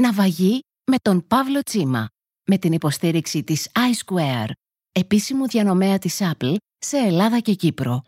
Ναυαγή με τον Παύλο Τσίμα, με την υποστήριξη της iSquare, επίσημου διανομέα της Apple σε Ελλάδα και Κύπρο.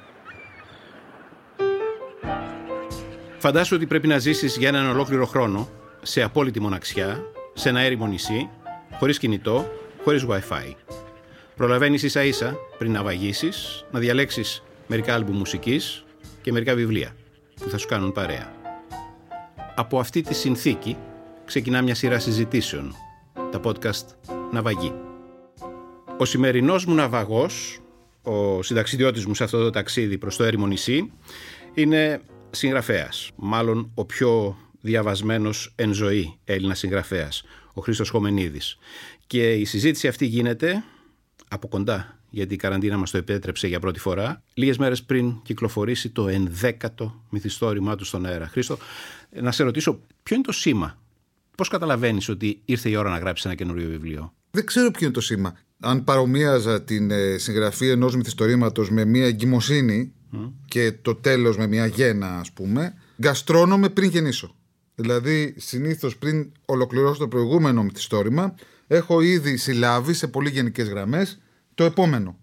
Φαντάσου ότι πρέπει να ζήσεις για έναν ολόκληρο χρόνο σε απόλυτη μοναξιά, σε ένα έρημο νησί, χωρίς κινητό, χωρίς Wi-Fi. Προλαβαίνεις ίσα ίσα πριν ναυαγήσεις να διαλέξεις μερικά άλμπουμ μουσικής και μερικά βιβλία που θα σου κάνουν παρέα. Από αυτή τη συνθήκη ξεκινά μια σειρά συζητήσεων, τα podcast Ναυαγή. Ο σημερινός μου ναυαγός, ο συνταξιδιώτης μου σε αυτό το ταξίδι προς το έρημο νησί, είναι συγγραφέας, μάλλον ο πιο διαβασμένος εν ζωή Έλληνας συγγραφέας, ο Χρήστος Χομενίδης. Και η συζήτηση αυτή γίνεται από κοντά, γιατί η καραντίνα μας το επέτρεψε για πρώτη φορά, λίγες μέρες πριν κυκλοφορήσει το 11ο μυθιστόρημά του στον αέρα. Χρήστο, να σε ρωτήσω, ποιο είναι το σήμα? Πώς καταλαβαίνεις ότι ήρθε η ώρα να γράψεις ένα καινούριο βιβλίο? Δεν ξέρω ποιο είναι το σήμα. Αν παρομοίαζα την συγγραφή ενός μυθιστορήματος με μια εγκυμοσύνη και το τέλος με μια γέννα, ας πούμε, γκαστρώνομαι πριν γεννήσω. Δηλαδή, συνήθως πριν ολοκληρώσω το προηγούμενο μυθιστόρημα, έχω ήδη συλλάβει σε πολύ γενικές γραμμές το επόμενο.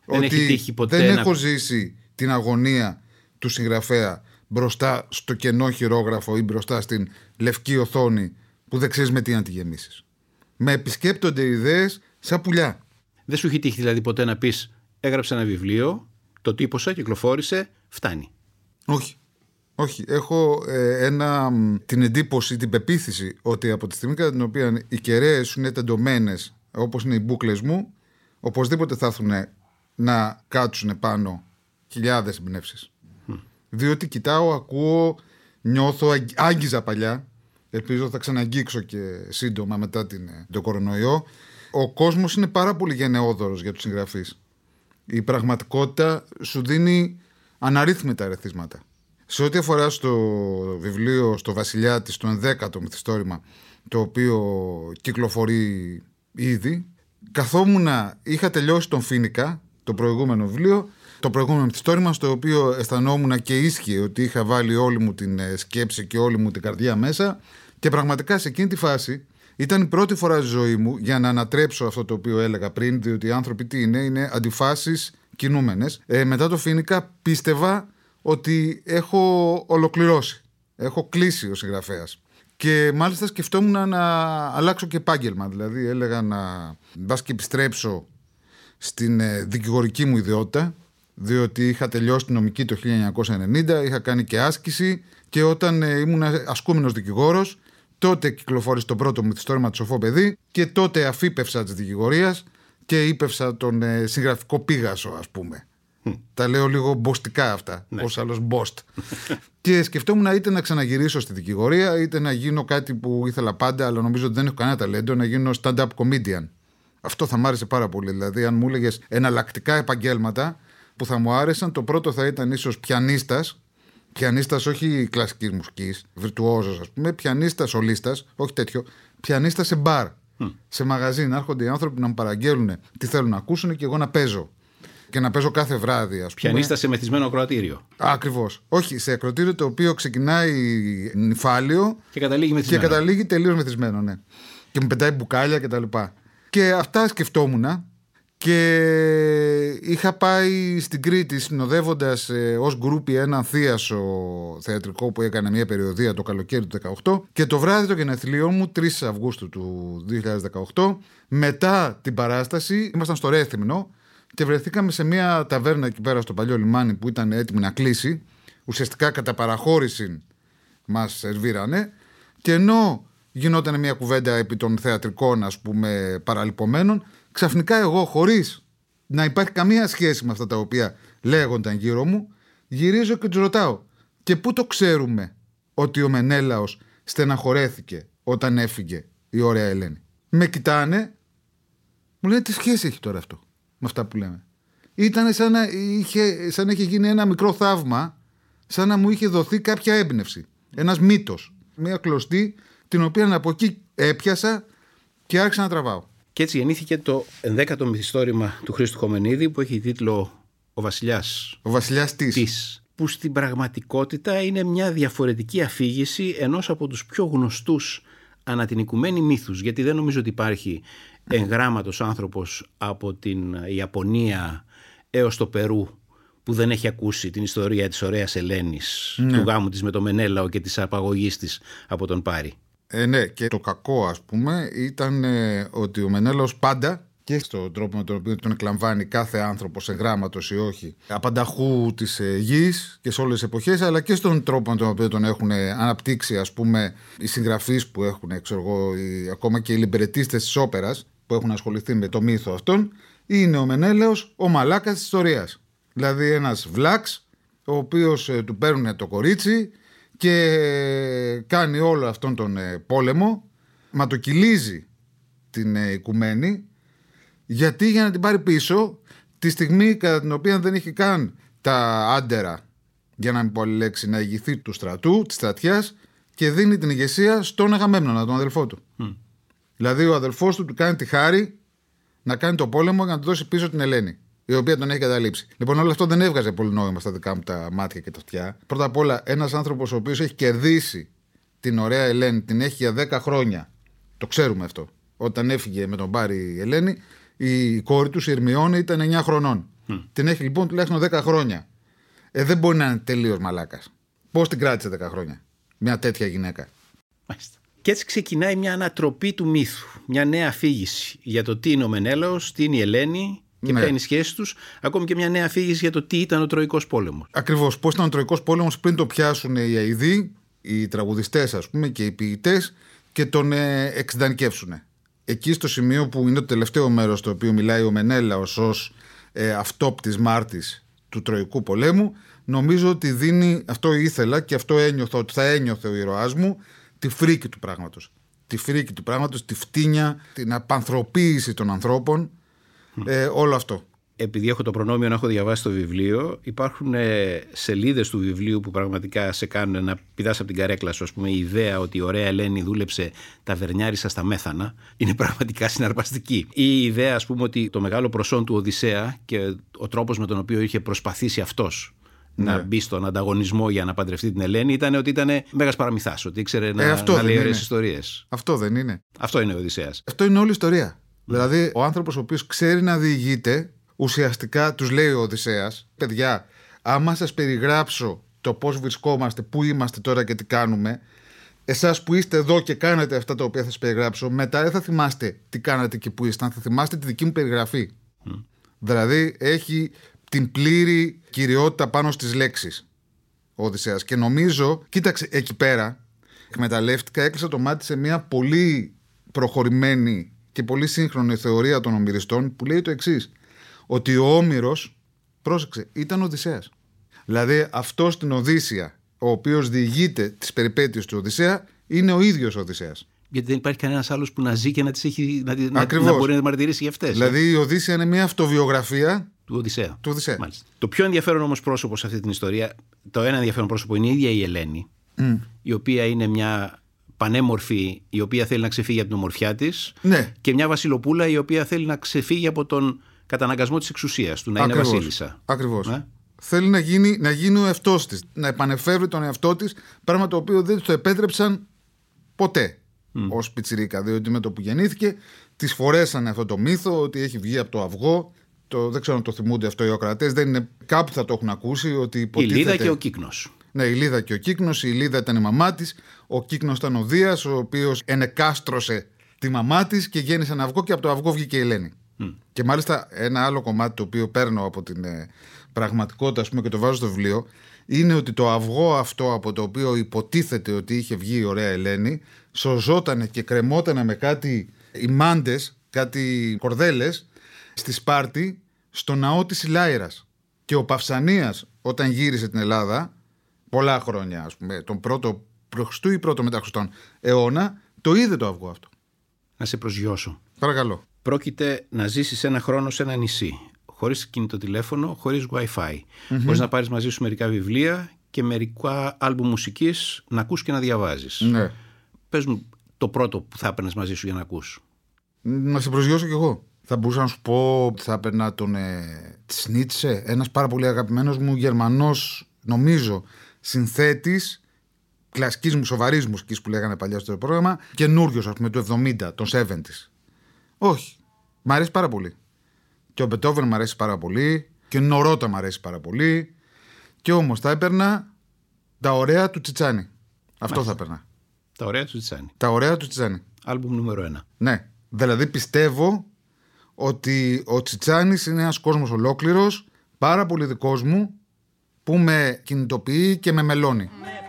Δεν έχω ζήσει την αγωνία του συγγραφέα μπροστά στο κενό χειρόγραφο ή μπροστά στην λευκή οθόνη που δεν ξέρεις με τι να τη γεμίσεις. Με επισκέπτονται ιδέες σαν πουλιά. Δεν σου έχει τύχει δηλαδή ποτέ να πεις, έγραψα ένα βιβλίο, το τύπωσα, κυκλοφόρησε, φτάνει? Όχι. Έχω την εντύπωση, την πεποίθηση ότι από τη στιγμή κατά την οποία οι κεραίες σου είναι τεντωμένες, όπως είναι οι μπούκλες μου, οπωσδήποτε θα έρθουν να κάτσουν πάνω χιλιάδες εμπνεύσεις. Διότι κοιτάω, ακούω, νιώθω, άγγιζα παλιά, ελπίζω θα ξαναγγίξω και σύντομα μετά τον κορονοϊό. Ο κόσμος είναι πάρα πολύ γενναιόδωρος για τους συγγραφείς. Η πραγματικότητα σου δίνει αναρρύθμιτα ερεθίσματα. Σε ό,τι αφορά στο βιβλίο, στο Βασιλιά της, το 11ο μυθιστόρημα, το οποίο κυκλοφορεί ήδη, είχα τελειώσει τον Φοίνικα, το προηγούμενο βιβλίο, το προηγούμενο μυθιστόρημα, στο οποίο αισθανόμουν και ίσχυε ότι είχα βάλει όλη μου την σκέψη και όλη μου την καρδιά μέσα, και πραγματικά σε εκείνη τη φάση ήταν η πρώτη φορά στη ζωή μου για να ανατρέψω αυτό το οποίο έλεγα πριν, διότι οι άνθρωποι τι είναι αντιφάσεις κινούμενες. Μετά το Φοίνικα πίστευα ότι έχω ολοκληρώσει, έχω κλείσει ο συγγραφέας. Και μάλιστα σκεφτόμουν να αλλάξω και επάγγελμα. Δηλαδή έλεγα να μπας και επιστρέψω στην δικηγορική μου ιδιότητα, διότι είχα τελειώσει την νομική το 1990, είχα κάνει και άσκηση, και όταν ήμουν ασκούμενος δικηγόρος, τότε κυκλοφόρησε το πρώτο μυθιστόρημα του Σοφό Παιδί, και τότε αφίπευσα της δικηγορίας και ύπευσα τον συγγραφικό πίγασο, ας πούμε. Τα λέω λίγο μποστικά αυτά, ως άλλος μπόστ. Και σκεφτόμουν είτε να ξαναγυρίσω στη δικηγορία, είτε να γίνω κάτι που ήθελα πάντα, αλλά νομίζω ότι δεν έχω κανένα ταλέντο, να γίνω stand-up comedian. Αυτό θα μ' άρεσε πάρα πολύ. Δηλαδή, αν μου έλεγες εναλλακτικά επαγγέλματα που θα μου άρεσαν, το πρώτο θα ήταν ίσως πιανίστας. Πιανίστας όχι κλασικής μουσικής, βιρτουόζος, ας πούμε, πιανίστας, σολίστας, όχι τέτοιο. Πιανίστας σε μπαρ, σε μαγαζί, να έρχονται οι άνθρωποι να μου παραγγέλνουν τι θέλουν να ακούσουν και εγώ να παίζω. Και να παίζω κάθε βράδυ, ας πούμε. Πιανίστα σε μεθυσμένο ακροατήριο. Ακριβώς. Όχι, σε ακροατήριο το οποίο ξεκινάει νυφάλιο και καταλήγει τελείως μεθυσμένο, ναι. Και μου πετάει μπουκάλια κτλ. Και αυτά σκεφτόμουν, και είχα πάει στην Κρήτη συνοδεύοντας ως γκρούπι έναν θίασο θεατρικό που έκανε μια περιοδεία το καλοκαίρι του 2018, και το βράδυ το γενεθλίο μου, 3 Αυγούστου του 2018, μετά την παράσταση ήμασταν στο Ρέθυμνο και βρεθήκαμε σε μια ταβέρνα εκεί πέρα στο παλιό λιμάνι που ήταν έτοιμη να κλείσει. Ουσιαστικά κατά παραχώρηση μας σερβίρανε, και ενώ γινόταν μια κουβέντα επί των θεατρικών, ας πούμε, παραλιπωμένων, ξαφνικά εγώ, χωρίς να υπάρχει καμία σχέση με αυτά τα οποία λέγονταν γύρω μου, γυρίζω και τους ρωτάω, και πού το ξέρουμε ότι ο Μενέλαος στεναχωρέθηκε όταν έφυγε η ωραία Ελένη? Με κοιτάνε, μου λένε, τι σχέση έχει τώρα αυτό με αυτά που λέμε? Ήταν σαν να είχε γίνει ένα μικρό θαύμα, σαν να μου είχε δοθεί κάποια έμπνευση, ένας μύτος, μια κλωστή, την οποία από εκεί έπιασα και άρχισα να τραβάω. Και έτσι γεννήθηκε το 11ο μυθιστόρημα του Χρήστου Χομενίδη, που έχει τίτλο «Ο Βασιλιάς». Ο Βασιλιάς της. Που στην πραγματικότητα είναι μια διαφορετική αφήγηση ενός από τους πιο γνωστούς ανά την οικουμένη μύθους, γιατί δεν νομίζω ότι υπάρχει εγγράμματος άνθρωπος από την Ιαπωνία έως το Περού που δεν έχει ακούσει την ιστορία της ωραίας Ελένης, του γάμου της με τον Μενέλαο και της απαγωγής της από τον Πάρη. Ναι, και το κακό, ας πούμε, ήταν ότι ο Μενέλαος πάντα, και στον τρόπο με τον οποίο τον εκλαμβάνει κάθε άνθρωπος εγγράμματος ή όχι, απανταχού της γης και σε όλες τις εποχές, αλλά και στον τρόπο με τον οποίο τον έχουν αναπτύξει, ας πούμε, οι συγγραφείς που έχουν, ξέρω εγώ, ακόμα και οι λιμπρετίστες της όπερας που έχουν ασχοληθεί με το μύθο αυτόν, είναι ο Μενέλαος ο μαλάκας της ιστορίας. Δηλαδή ένας βλάξ, ο οποίος του παίρνουν το κορίτσι και κάνει όλο αυτόν τον πόλεμο, ματοκυλίζει την οικουμένη, γιατί για να την πάρει πίσω τη στιγμή κατά την οποία δεν έχει καν τα άντερα, για να μην πω άλλη λέξη, να ηγηθεί του στρατού, της στρατιάς, και δίνει την ηγεσία στον Αγαμέμνονα, τον αδελφό του. Δηλαδή ο αδελφός του κάνει τη χάρη να κάνει το πόλεμο για να του δώσει πίσω την Ελένη, η οποία τον έχει καταλήψει. Λοιπόν, όλο αυτό δεν έβγαζε πολύ νόημα στα δικά μου τα μάτια και τα αυτιά. Πρώτα απ' όλα, ένας άνθρωπος ο οποίος έχει κερδίσει την ωραία Ελένη, την έχει για 10 χρόνια. Το ξέρουμε αυτό. Όταν έφυγε με τον Πάρη η Ελένη, η κόρη του, η Ερμιόνη, ήταν 9 χρονών. Την έχει λοιπόν τουλάχιστον 10 χρόνια. Δεν μπορεί να είναι τελείως μαλάκας. Πώς την κράτησε 10 χρόνια μια τέτοια γυναίκα? Μάλιστα. Και έτσι ξεκινάει μια ανατροπή του μύθου. Μια νέα αφήγηση για το τι είναι ο Μενέλαος, τι είναι η Ελένη και ποια είναι η σχέση τους. Ακόμη και μια νέα αφήγηση για το τι ήταν ο Τροικός Πόλεμος. Ακριβώς. Πώς ήταν ο Τροικός Πόλεμος πριν το πιάσουν οι αηδοί, οι τραγουδιστές, ας πούμε, και οι ποιητές, και τον εξειδανικεύσουν. Εκεί στο σημείο που είναι το τελευταίο μέρος στο οποίο μιλάει ο Μενέλαος ως αυτόπτης μάρτης του Τροικού Πολέμου, νομίζω ότι δίνει, αυτό ήθελα και αυτό ένιωθα ότι θα ένιωθε ο ηρωάς μου, τη φρίκη του πράγματος. Τη φρίκη του πράγματος, τη φτύνια, την απανθρωποίηση των ανθρώπων, όλο αυτό. Επειδή έχω το προνόμιο να έχω διαβάσει το βιβλίο, υπάρχουν σελίδες του βιβλίου που πραγματικά σε κάνουν να πηδάς από την καρέκλα σου. Ας πούμε, η ιδέα ότι η ωραία Ελένη δούλεψε ταβερνιάρισα στα Μέθανα είναι πραγματικά συναρπαστική. Ή η ιδέα, ας πούμε, ότι το μεγάλο προσόν του Οδυσσέα και ο τρόπος με τον οποίο είχε προσπαθήσει αυτός να μπει στον ανταγωνισμό για να παντρευτεί την Ελένη ήταν ότι ήταν μέγας παραμυθάς, ότι ήξερε να λέει ωραίες ιστορίες. Αυτό δεν είναι? Αυτό είναι ο Οδυσσέας. Αυτό είναι όλη η ιστορία. Δηλαδή, ο άνθρωπος ο οποίος ξέρει να διηγείται, ουσιαστικά τους λέει ο Οδυσσέας: παιδιά, άμα σας περιγράψω το πώς βρισκόμαστε, πού είμαστε τώρα και τι κάνουμε, εσάς που είστε εδώ και κάνετε αυτά τα οποία θα σας περιγράψω, μετά δεν θα θυμάστε τι κάνατε και πού ήσταν, θα θυμάστε τη δική μου περιγραφή. Δηλαδή, έχει την πλήρη κυριότητα πάνω στις λέξεις ο Οδυσσέας. Και νομίζω, κοίταξε, εκεί πέρα εκμεταλλεύτηκα, έκλεισα το μάτι σε μια πολύ προχωρημένη και πολύ σύγχρονη θεωρία των ομηριστών που λέει το εξής: ότι ο Όμηρος, πρόσεξε, ήταν ο Οδυσσέας. Δηλαδή αυτός στην Οδύσσεια, ο οποίος διηγείται τις περιπέτειες του Οδυσσέα, είναι ο ίδιος ο Οδυσσέας. Γιατί δεν υπάρχει κανένας άλλος που να ζει και να τις έχει, να μπορεί να μαρτυρήσει για αυτές. Δηλαδή η Οδύσσεια είναι μια αυτοβιογραφία του Οδυσσέα. Μάλιστα. Το πιο ενδιαφέρον όμως πρόσωπο σε αυτή την ιστορία, το ένα ενδιαφέρον πρόσωπο είναι η ίδια η Ελένη, η οποία είναι μια πανέμορφη, η οποία θέλει να ξεφύγει από την ομορφιά της, και μια βασιλοπούλα η οποία θέλει να ξεφύγει από τον καταναγκασμό της εξουσίας του, να είναι βασίλισσα. Ακριβώς. Θέλει να γίνει ο εαυτός της, να επανεφεύρει τον εαυτό της, πράγμα το οποίο δεν το επέτρεψαν ποτέ ως πιτσιρίκα, διότι με το που γεννήθηκε της φορέσανε αυτό το μύθο ότι έχει βγει από το αυγό. Δεν ξέρω αν το θυμούνται αυτό οι ακροατές, δεν είναι, κάπου θα το έχουν ακούσει, ότι υποτίθεται... Η Λίδα και ο Κύκνος. Ναι, η Λίδα και ο Κύκνος. Η Λίδα ήταν η μαμά της, ο Κύκνος ήταν ο Δίας, ο οποίος ενεκάστρωσε τη μαμά της και γέννησε ένα αυγό, και από το αυγό βγήκε η Ελένη. Και μάλιστα ένα άλλο κομμάτι το οποίο παίρνω από την πραγματικότητα, ας πούμε, και το βάζω στο βιβλίο, είναι ότι το αυγό αυτό από το οποίο υποτίθεται ότι είχε βγει η ωραία Ελένη σωζότανε και κρεμότανε με κάτι ημάντες, κάτι κορδέλες στη Σπάρτη, στο ναό της Ηλάειρας. Και ο Παυσανίας, όταν γύρισε την Ελλάδα, πολλά χρόνια, ας πούμε, τον πρώτο π.Χ. ή πρώτο μετά Χριστόν αιώνα, το είδε το αυγό αυτό. Να σε προσγειώσω. Παρακαλώ. Πρόκειται να ζήσεις ένα χρόνο σε ένα νησί, χωρίς κινητοτηλέφωνο, χωρίς Wi-Fi. Μπορείς να πάρεις μαζί σου μερικά βιβλία και μερικά άλμπουμ μουσικής να ακούς και να διαβάζεις. Ναι. Πες μου το πρώτο που θα έπαιρνες μαζί σου για να ακούς. Να σε προσγειώσω κι εγώ. Θα μπορούσα να σου πω ότι θα έπαιρνα τον Σνίτσε, ένας πάρα πολύ αγαπημένος μου Γερμανός, νομίζω, συνθέτης κλασικής μου, σοβαρής μουσικής που λέγανε παλιά στο πρόγραμμα, καινούριος, ας πούμε, του 70, των 70's. Όχι. Μ' αρέσει πάρα πολύ. Και ο Μπετόβεν μ' αρέσει πάρα πολύ. Και ο Νορότα μ' αρέσει πάρα πολύ. Και όμως θα έπαιρνα τα ωραία του Τσιτσάνι. Αυτό θα έπαιρνα. Τα ωραία του Τσιτσάνι. Τα ωραία του Τσιτσάνι. Άλμπουμ νούμερο 1. Ναι. Δηλαδή πιστεύω ότι ο Τσιτσάνης είναι ένας κόσμος ολόκληρος, πάρα πολύ δικός μου, που με κινητοποιεί και με μελώνει.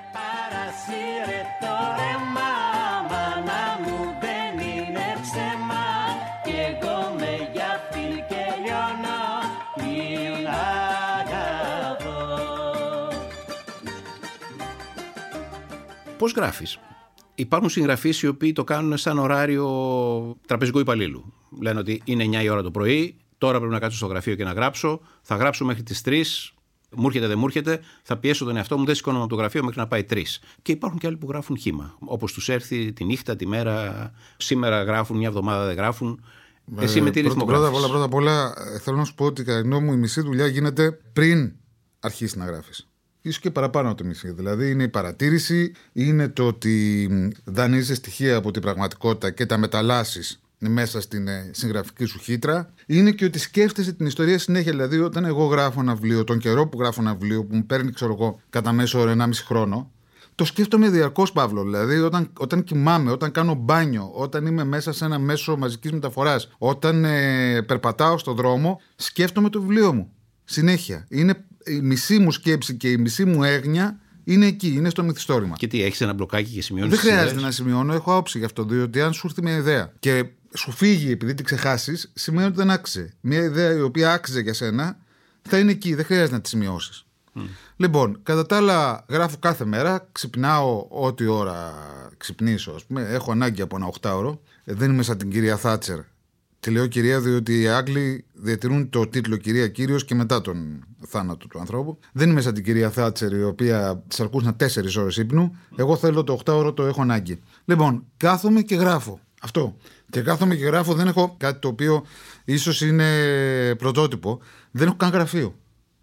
Πώς γράφεις? Υπάρχουν συγγραφείς οι οποίοι το κάνουν σαν ωράριο τραπεζικού υπαλλήλου. Λένε ότι είναι 9 η ώρα το πρωί, τώρα πρέπει να κάτσω στο γραφείο και να γράψω, θα γράψω μέχρι τις 3, μου έρχεται δεν μου έρχεται, θα πιέσω τον εαυτό μου, δεν σηκώνομαι από το γραφείο μέχρι να πάει 3. Και υπάρχουν και άλλοι που γράφουν χύμα, όπως τους έρθει τη νύχτα, τη μέρα, σήμερα γράφουν, μια εβδομάδα δεν γράφουν. Εσύ με τι ρυθμό γράφεις? Πρώτα απ' όλα θέλω να σου πω ότι κατά τη γνώμη μου η μισή δουλειά γίνεται πριν αρχίσει να γράφεις. Ίσως και παραπάνω από τη μισή. Δηλαδή είναι η παρατήρηση, είναι το ότι δανείζεις στοιχεία από την πραγματικότητα και τα μεταλλάσσεις μέσα στην συγγραφική σου χύτρα. Είναι και ότι σκέφτεσαι την ιστορία συνέχεια. Δηλαδή, όταν εγώ γράφω ένα βιβλίο, τον καιρό που γράφω ένα βιβλίο, που μου παίρνει, ξέρω εγώ, κατά μέσο όρο 1,5 χρόνο, το σκέφτομαι διαρκώς, Παύλο. Δηλαδή, όταν κοιμάμαι, όταν κάνω μπάνιο, όταν είμαι μέσα σε ένα μέσο μαζικής μεταφοράς, όταν περπατάω στον δρόμο, σκέφτομαι το βιβλίο μου. Συνέχεια. Είναι η μισή μου σκέψη και η μισή μου έγνοια είναι εκεί, είναι στο μυθιστόρημα. Και τι, έχεις ένα μπλοκάκι και σημειώνεις? Δεν χρειάζεται να σημειώνω, έχω άποψη γι' αυτό. Διότι αν σου έρθει μια ιδέα και σου φύγει επειδή τη ξεχάσεις, σημαίνει ότι δεν άξιζε. Μια ιδέα η οποία άξιζε για σένα θα είναι εκεί, δεν χρειάζεται να τη σημειώσεις. Λοιπόν, κατά τα άλλα, γράφω κάθε μέρα, ξυπνάω ό,τι ώρα ξυπνήσω, ας πούμε. Έχω ανάγκη από ένα 8ωρο. Δεν είμαι σαν την κυρία Θάτσερ. Τη λέω κυρία, διότι οι Άγγλοι διατηρούν το τίτλο κυρία Κύριος και μετά τον θάνατο του ανθρώπου. Δεν είμαι σαν την κυρία Θάτσερ, η οποία της αρκούσαν 4 ώρες ύπνου. Εγώ θέλω το 8ωρο, το έχω ανάγκη. Λοιπόν, κάθομαι και γράφω. Αυτό. Και κάθομαι και γράφω, δεν έχω κάτι το οποίο ίσως είναι πρωτότυπο. Δεν έχω καν γραφείο.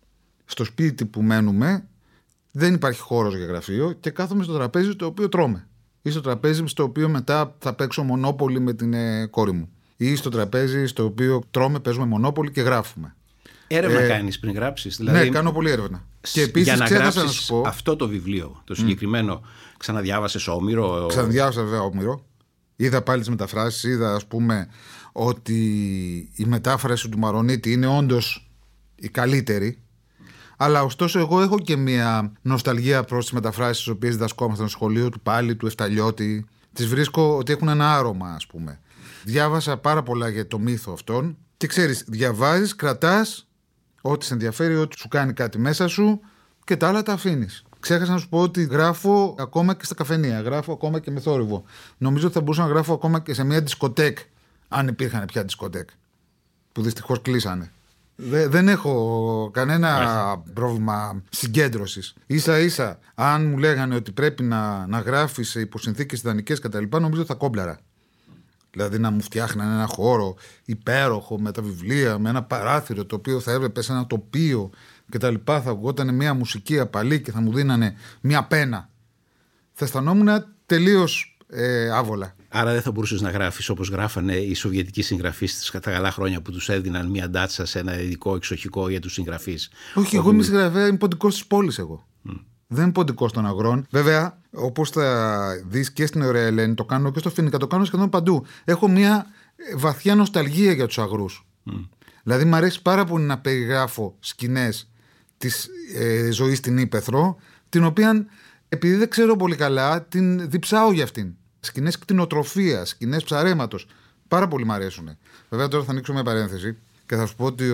Στο σπίτι που μένουμε δεν υπάρχει χώρος για γραφείο και κάθομαι στο τραπέζι το οποίο τρώμε. Ή στο τραπέζι στο οποίο μετά θα παίξω μονόπολη με την κόρη μου. Ή στο τραπέζι στο οποίο τρώμε, παίζουμε μονόπολη και γράφουμε. Έρευνα κάνεις πριν γράψεις? Δηλαδή, ναι, κάνω πολλή έρευνα. Και επίσης για να ξέχασα γράψεις να σου πω, αυτό το βιβλίο, το συγκεκριμένο, ξαναδιάβασες Όμηρο? Ξαναδιάβασα βέβαια Όμηρο. Είδα πάλι τις μεταφράσεις, είδα ας πούμε ότι η μετάφραση του Μαρονίτη είναι όντως η καλύτερη. Αλλά ωστόσο εγώ έχω και μια νοσταλγία προς τις μεταφράσεις τις οποίες διδασκόμασταν στο σχολείο, του Πάλι, του Εφταλιώτη. Τις βρίσκω ότι έχουν ένα άρωμα, ας πούμε. Διάβασα πάρα πολλά για το μύθο αυτόν και ξέρεις, διαβάζεις, κρατάς ό,τι σε ενδιαφέρει, ό,τι σου κάνει κάτι μέσα σου και τα άλλα τα αφήνεις. Ξέχασα να σου πω ότι γράφω ακόμα και στα καφενεία, γράφω ακόμα και με θόρυβο. Νομίζω ότι θα μπορούσα να γράφω ακόμα και σε μια δισκοτέκ, αν υπήρχαν πια δισκοτέκ, που δυστυχώς κλείσανε. Δεν έχω κανένα πρόβλημα συγκέντρωσης. Ίσα-ίσα, αν μου λέγανε ότι πρέπει να γράφεις σε υποσυνθήκες ιδανικές κτλ., νομίζω θα κόμπλαρα. Δηλαδή να μου φτιάχνανε ένα χώρο υπέροχο με τα βιβλία, με ένα παράθυρο το οποίο θα έβλεπε σε ένα τοπίο κτλ. Θα βγόταν μια μουσική απαλή και θα μου δίνανε μια πένα. Θα αισθανόμουν τελείως άβολα. Άρα δεν θα μπορούσες να γράφεις όπως γράφανε οι σοβιετικοί συγγραφείς τα καλά χρόνια που τους έδιναν μια ντάτσα σε ένα ειδικό εξοχικό για τους συγγραφείς? Όχι, εγώ είμαι συγγραφέα, είμαι ποντικός της πόλης εγώ. Δεν είμαι ποντικός των αγρών. Βέβαια, όπως θα δεις και στην Ωραία Ελένη, το κάνω και στο Φοίνικα, το κάνω σχεδόν παντού. Έχω μια βαθιά νοσταλγία για τους αγρούς. Δηλαδή, μου αρέσει πάρα πολύ να περιγράφω σκηνές της ζωής στην Ύπαιθρο, την οποία, επειδή δεν ξέρω πολύ καλά, την διψάω για αυτήν. Σκηνές κτηνοτροφίας, σκηνές ψαρέματος. Πάρα πολύ μου αρέσουν. Βέβαια, τώρα θα ανοίξω μια παρένθεση και θα σου πω ότι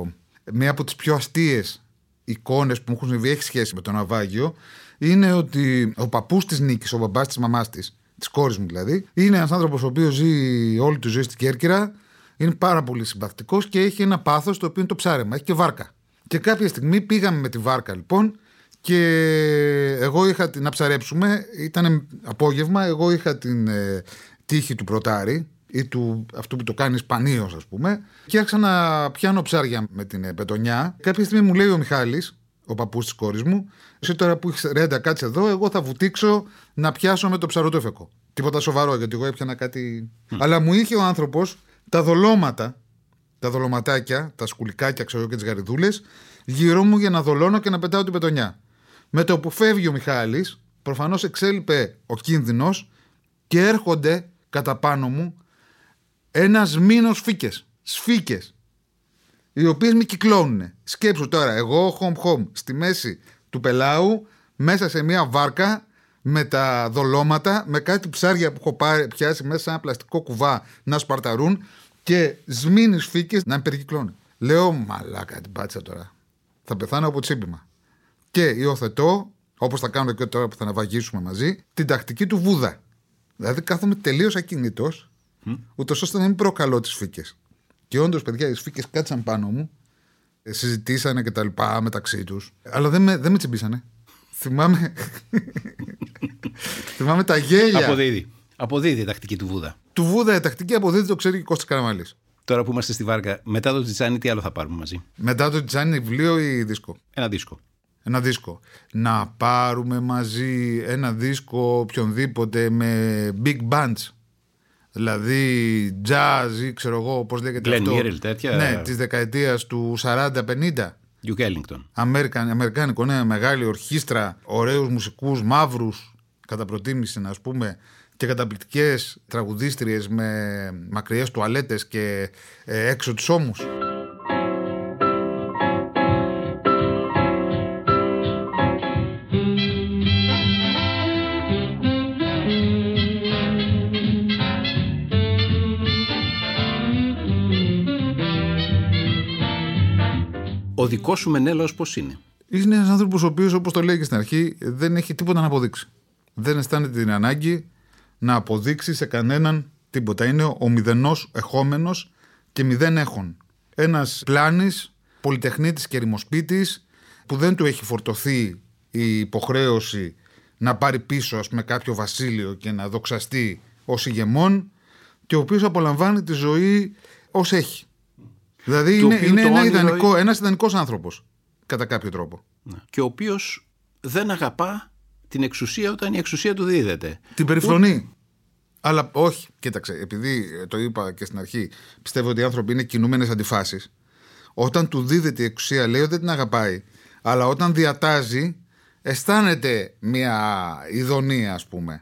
μία από τις πιο αστείες εικόνες που μου έχουν συμβεί, έχει σχέση με το ναυάγιο, είναι ότι ο παππούς της Νίκης, ο μπαμπάς της μαμάς της κόρης μου δηλαδή, είναι ένας άνθρωπος ο οποίος ζει όλη τη ζωή στην Κέρκυρα, είναι πάρα πολύ συμπαθητικός και έχει ένα πάθος το οποίο είναι το ψάρεμα, έχει και βάρκα. Και κάποια στιγμή πήγαμε με τη βάρκα λοιπόν και εγώ είχα να ψαρέψουμε, ήταν απόγευμα, εγώ είχα την τύχη του πρωτάρι ή αυτού που το κάνει σπανίως, ας πούμε, και άρχισα να πιάνω ψάρια με την πετονιά. Κάποια στιγμή μου λέει ο Μιχάλης, ο παππούς της κόρης μου. Εσύ τώρα που έχεις ρέντα, κάτσε εδώ, εγώ θα βουτήξω να πιάσω με το ψαροτόφεκο. Τίποτα σοβαρό, γιατί εγώ έπιανα κάτι. Αλλά μου είχε ο άνθρωπος τα δολώματα, τα δολωματάκια, τα σκουλικάκια, ξέρω και τις γαριδούλες, γύρω μου για να δολώνω και να πετάω την πετονιά. Με το που φεύγει ο Μιχάλης, προφανώς εξέλιπε ο κίνδυνος και έρχονται κατά πάνω μου ένας μήνος σφίκες, οι οποίες με κυκλώνουνε. Σκέψου τώρα, εγώ home, στη μέση του πελάου, μέσα σε μια βάρκα, με τα δολώματα, με κάτι ψάρια που έχω πιάσει μέσα σε ένα πλαστικό κουβά να σπαρταρούν και σμήνει σφίκες να με περικυκλώνουν. Λέω, μαλάκα την πάτησα τώρα. Θα πεθάνω από τσίπημα. Και υιοθετώ, όπως θα κάνω και τώρα που θα ναυαγίσουμε μαζί, την τακτική του Βούδα. Δηλαδή κάθομαι τελείως ακινητός, ούτως ώστε να μην προκαλώ τις σφίκες. Και όντως, παιδιά, οι σφίκες κάτσαν πάνω μου, συζητήσανε και τα λοιπά μεταξύ τους, αλλά δεν με τσιμπήσανε. Θυμάμαι τα γέλια. Αποδίδει η τακτική του Βούδα. Του Βούδα η τακτική αποδίδει, το ξέρει και ο Κώστας Καραμαλής. Τώρα που είμαστε στη βάρκα, μετά το Τζιτζάνι, τι άλλο θα πάρουμε μαζί? Μετά το Τζιτζάνι, βιβλίο ή δίσκο? Ένα δίσκο. Να πάρουμε μαζί ένα δίσκο οποιονδήποτε με big bands. Δηλαδή jazz ή ξέρω εγώ πώς λέγεται Glenn αυτό. Murray, τέτοια. Ναι, της δεκαετίας του 40-50. Duke Ellington. Αμερικάνικο, ναι, μεγάλη ορχήστρα, ωραίους μουσικούς, μαύρους, κατά προτίμηση να πούμε, και καταπληκτικές τραγουδίστριες με μακριές τουαλέτες και έξω τους ώμους. Ο δικός σου Μενέλαος πώς είναι? Είναι ένας άνθρωπος ο οποίος, όπως το λέει και στην αρχή, δεν έχει τίποτα να αποδείξει. Δεν αισθάνεται την ανάγκη να αποδείξει σε κανέναν τίποτα. Είναι ο μηδενός εχόμενος και μηδέν έχων. Ένας πλάνης, πολυτεχνίτης και ερημοσπίτης, που δεν του έχει φορτωθεί η υποχρέωση να πάρει πίσω, ας πούμε, κάποιο βασίλειο και να δοξαστεί ως ηγεμόν, και ο οποίος απολαμβάνει τη ζωή ως έχει. Δηλαδή είναι ένας ιδανικός άνθρωπος, κατά κάποιο τρόπο. Και ο οποίος δεν αγαπά την εξουσία όταν η εξουσία του δίδεται. Την περιφρονεί. Αλλά όχι, κοίταξε, επειδή το είπα και στην αρχή, πιστεύω ότι οι άνθρωποι είναι κινούμενες αντιφάσεις. Όταν του δίδεται η εξουσία, λέει ότι δεν την αγαπάει. Αλλά όταν διατάζει, αισθάνεται μια ειδονία, ας πούμε.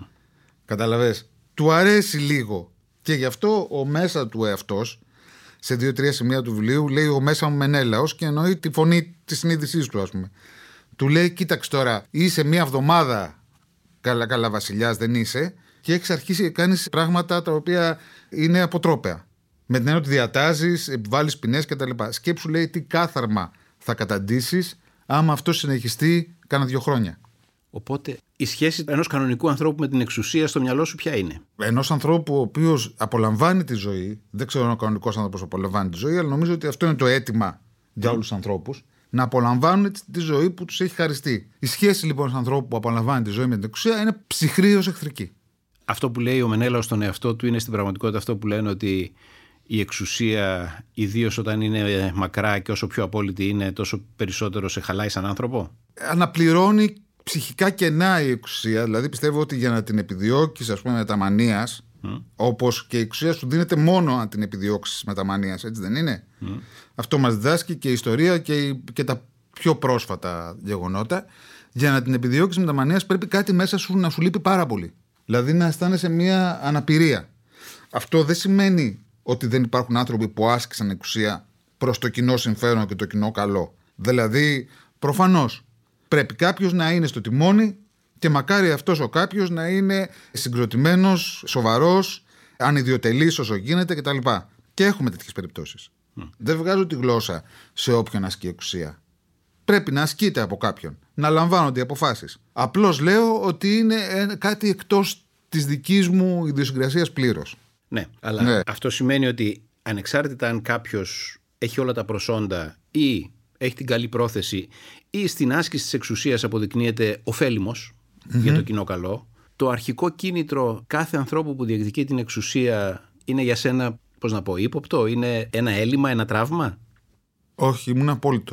Καταλαβες. Του αρέσει λίγο. Και γι' αυτό ο μέσα του εαυτός, σε 2-3 σημεία του βιβλίου, λέει ο μέσα μου Μενέλαος, και εννοεί τη φωνή της συνείδησής του, ας πούμε. Του λέει, κοίταξε τώρα, είσαι μια εβδομάδα καλά βασιλιάς, δεν είσαι, και έχεις αρχίσει και κάνεις πράγματα τα οποία είναι αποτρόπαια. Με την έννοια ότι διατάζεις, επιβάλλεις ποινές κτλ. Σκέψου, λέει, τι κάθαρμα θα καταντήσεις άμα αυτό συνεχιστεί κάνα 2 χρόνια. Οπότε η σχέση ενός κανονικού ανθρώπου με την εξουσία στο μυαλό σου ποια είναι? Ενός ανθρώπου ο οποίος απολαμβάνει τη ζωή, δεν ξέρω αν ο κανονικός άνθρωπος απολαμβάνει τη ζωή, αλλά νομίζω ότι αυτό είναι το αίτημα για όλους τους ανθρώπους, να απολαμβάνουν τη ζωή που τους έχει χαριστεί. Η σχέση λοιπόν ενός ανθρώπου που απολαμβάνει τη ζωή με την εξουσία είναι ψυχρή ως εχθρική. Αυτό που λέει ο Μενέλαος στον εαυτό του είναι στην πραγματικότητα αυτό που λένε, ότι η εξουσία, ιδίως όταν είναι μακρά και όσο πιο απόλυτη είναι, τόσο περισσότερο σε χαλάει σαν άνθρωπο. Αναπληρώνει ψυχικά κενά η εξουσία. Δηλαδή πιστεύω ότι για να την επιδιώκεις, ας πούμε, μεταμανίας, όπως και η εξουσία σου δίνεται μόνο αν την επιδιώξεις μεταμανίας, έτσι δεν είναι? Αυτό μας διδάσκει και η ιστορία και τα πιο πρόσφατα γεγονότα. Για να την επιδιώκεις μεταμανίας πρέπει κάτι μέσα σου να σου λείπει πάρα πολύ. Δηλαδή να αισθάνεσαι μια αναπηρία. Αυτό δεν σημαίνει ότι δεν υπάρχουν άνθρωποι που άσκησαν εξουσία προς το κοινό συμφέρον και το κοινό καλό. Δηλαδή, προφανώς πρέπει κάποιος να είναι στο τιμόνι, και μακάρι αυτός ο κάποιος να είναι συγκροτημένος, σοβαρός, ανιδιοτελής όσο γίνεται κτλ. Και έχουμε τέτοιες περιπτώσεις. Δεν βγάζω τη γλώσσα σε όποιον ασκεί εξουσία. Πρέπει να ασκείται από κάποιον, να λαμβάνονται οι αποφάσεις. Απλώς λέω ότι είναι κάτι εκτός της δικής μου ιδιοσυγκρασίας πλήρως. Ναι, αλλά αυτό σημαίνει ότι ανεξάρτητα αν κάποιος έχει όλα τα προσόντα ή έχει την καλή πρόθεση ή στην άσκηση της εξουσίας αποδεικνύεται ωφέλιμος για το κοινό καλό, το αρχικό κίνητρο κάθε ανθρώπου που διεκδικεί την εξουσία είναι για σένα, πώς να πω, ύποπτο, είναι ένα έλλειμμα, ένα τραύμα? Όχι, ήμουν απόλυτος.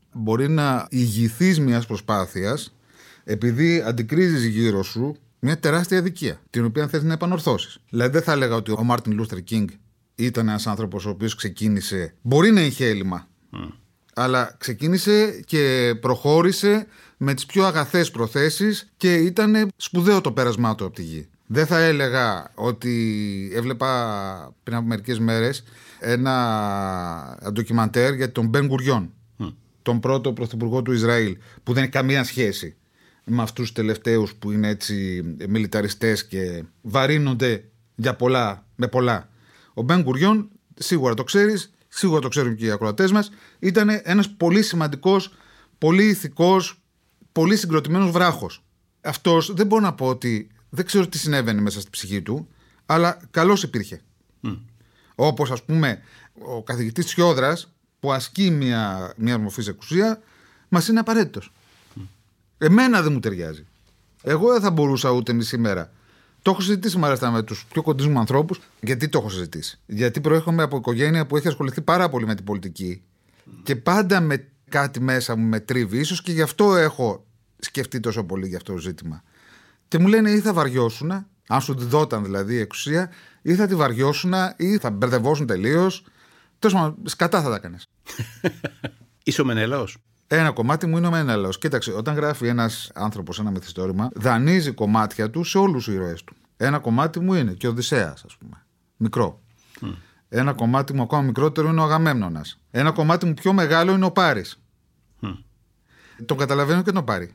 μπορεί να ηγηθείς μιας προσπάθειας επειδή αντικρίζεις γύρω σου μια τεράστια αδικία, την οποία θες να επανορθώσεις. Δηλαδή, δεν θα έλεγα ότι ο Μάρτιν Λούθερ Κίνγκ ήταν ένας άνθρωπος ο οποίος ξεκίνησε. Μπορεί να είχε έλλειμμα, αλλά ξεκίνησε και προχώρησε με τις πιο αγαθές προθέσεις και ήταν σπουδαίο το πέρασμά του από τη γη. Δεν θα έλεγα ότι έβλεπα πριν από μερικές μέρες ένα ντοκιμαντέρ για τον Μπεν Γκουριόν, τον πρώτο πρωθυπουργό του Ισραήλ, που δεν έχει καμία σχέση με αυτούς τους τελευταίους που είναι έτσι μιλιταριστές και βαρύνονται για πολλά, με πολλά. Ο Μπεν Γκουριόν, σίγουρα το ξέρεις, σίγουρα το ξέρουν και οι ακροατές μας, ήταν ένας πολύ σημαντικός, πολύ ηθικός, πολύ συγκροτημένος βράχος. Αυτός δεν μπορώ να πω ότι δεν ξέρω τι συνέβαινε μέσα στη ψυχή του, αλλά καλώς υπήρχε. Όπως ας πούμε ο καθηγητής Τσιόδρας που ασκεί μια μορφή εξουσία, μας είναι απαραίτητος. Εμένα δεν μου ταιριάζει. Εγώ δεν θα μπορούσα ούτε σήμερα. Το έχω συζητήσει μάλιστα με τους πιο κοντινούς μου ανθρώπους. Γιατί το έχω συζητήσει? Γιατί προέρχομαι από οικογένεια που έχει ασχοληθεί πάρα πολύ με την πολιτική και πάντα με κάτι μέσα μου με τρίβει. Ίσως και γι' αυτό έχω σκεφτεί τόσο πολύ για αυτό το ζήτημα. Και μου λένε ή θα βαριώσουν, αν σου διδόταν δηλαδή η εξουσία, ή θα τη βαριώσουν ή θα μπερδευώσουν τελείως. Τέλος πάντων, σκατά θα τα κάνεις. Είσαι ο Μενέλαος. Ένα κομμάτι μου είναι ο Μενέλαος. Κοίταξε, όταν γράφει ένας άνθρωπος ένα μυθιστόρημα, δανείζει κομμάτια του σε όλους τους ήρωες του. Ένα κομμάτι μου είναι και ο Οδυσσέας, ας πούμε. Μικρό. Ένα κομμάτι μου ακόμα μικρότερο είναι ο Αγαμέμνονας. Ένα κομμάτι μου πιο μεγάλο είναι ο Πάρης. Τον καταλαβαίνω και τον Πάρη.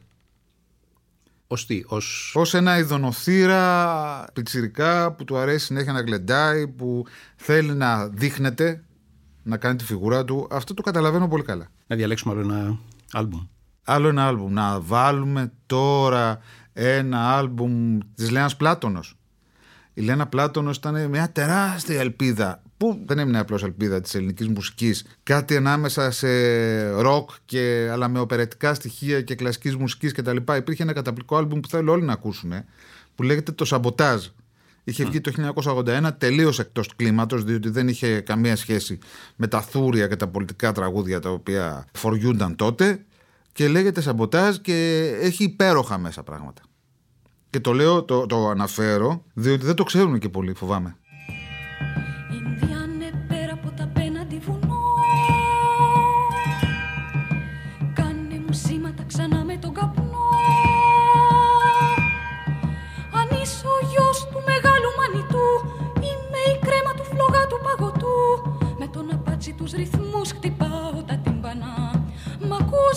Ως ένα ειδωνοθύρα πιτσιρικά που του αρέσει συνέχεια να γλεντάει, που θέλει να δείχνεται, να κάνει τη φιγούρα του. Αυτό το καταλαβαίνω πολύ καλά. Να διαλέξουμε άλλο ένα άλμπουμ. Άλλο ένα άλμπουμ. Να βάλουμε τώρα ένα άλμπουμ της Λέανας Πλάτωνος. Η Λέανα Πλάτωνος ήταν μια τεράστια ελπίδα, που δεν έμεινε απλώς ελπίδα της ελληνικής μουσικής. Κάτι ανάμεσα σε ροκ αλλά με οπερετικά στοιχεία και κλασικής μουσικής κτλ. Υπήρχε ένα καταπληκτικό άλμπουμ που θέλω όλοι να ακούσουν, που λέγεται Το Σαμποτάζ. Είχε βγει το 1981, τελείως εκτός κλίματος, διότι δεν είχε καμία σχέση με τα θούρια και τα πολιτικά τραγούδια τα οποία φοριούνταν τότε, και λέγεται Σαμποτάζ και έχει υπέροχα μέσα πράγματα. Και το λέω, το αναφέρω, διότι δεν το ξέρουν και πολύ, φοβάμαι. Ινδιάνε πέρα από τα απέναντι βουνό, κάνε μου σήματα ξανά με τον καπνό. Αν είσαι ο γιος του μεγάλου μανιτού, είμαι η κρέμα του φλόγα του παγωτού. Με τον απάτσι τους ρυθμούς χτυπάω τα τύμπανα. Μ'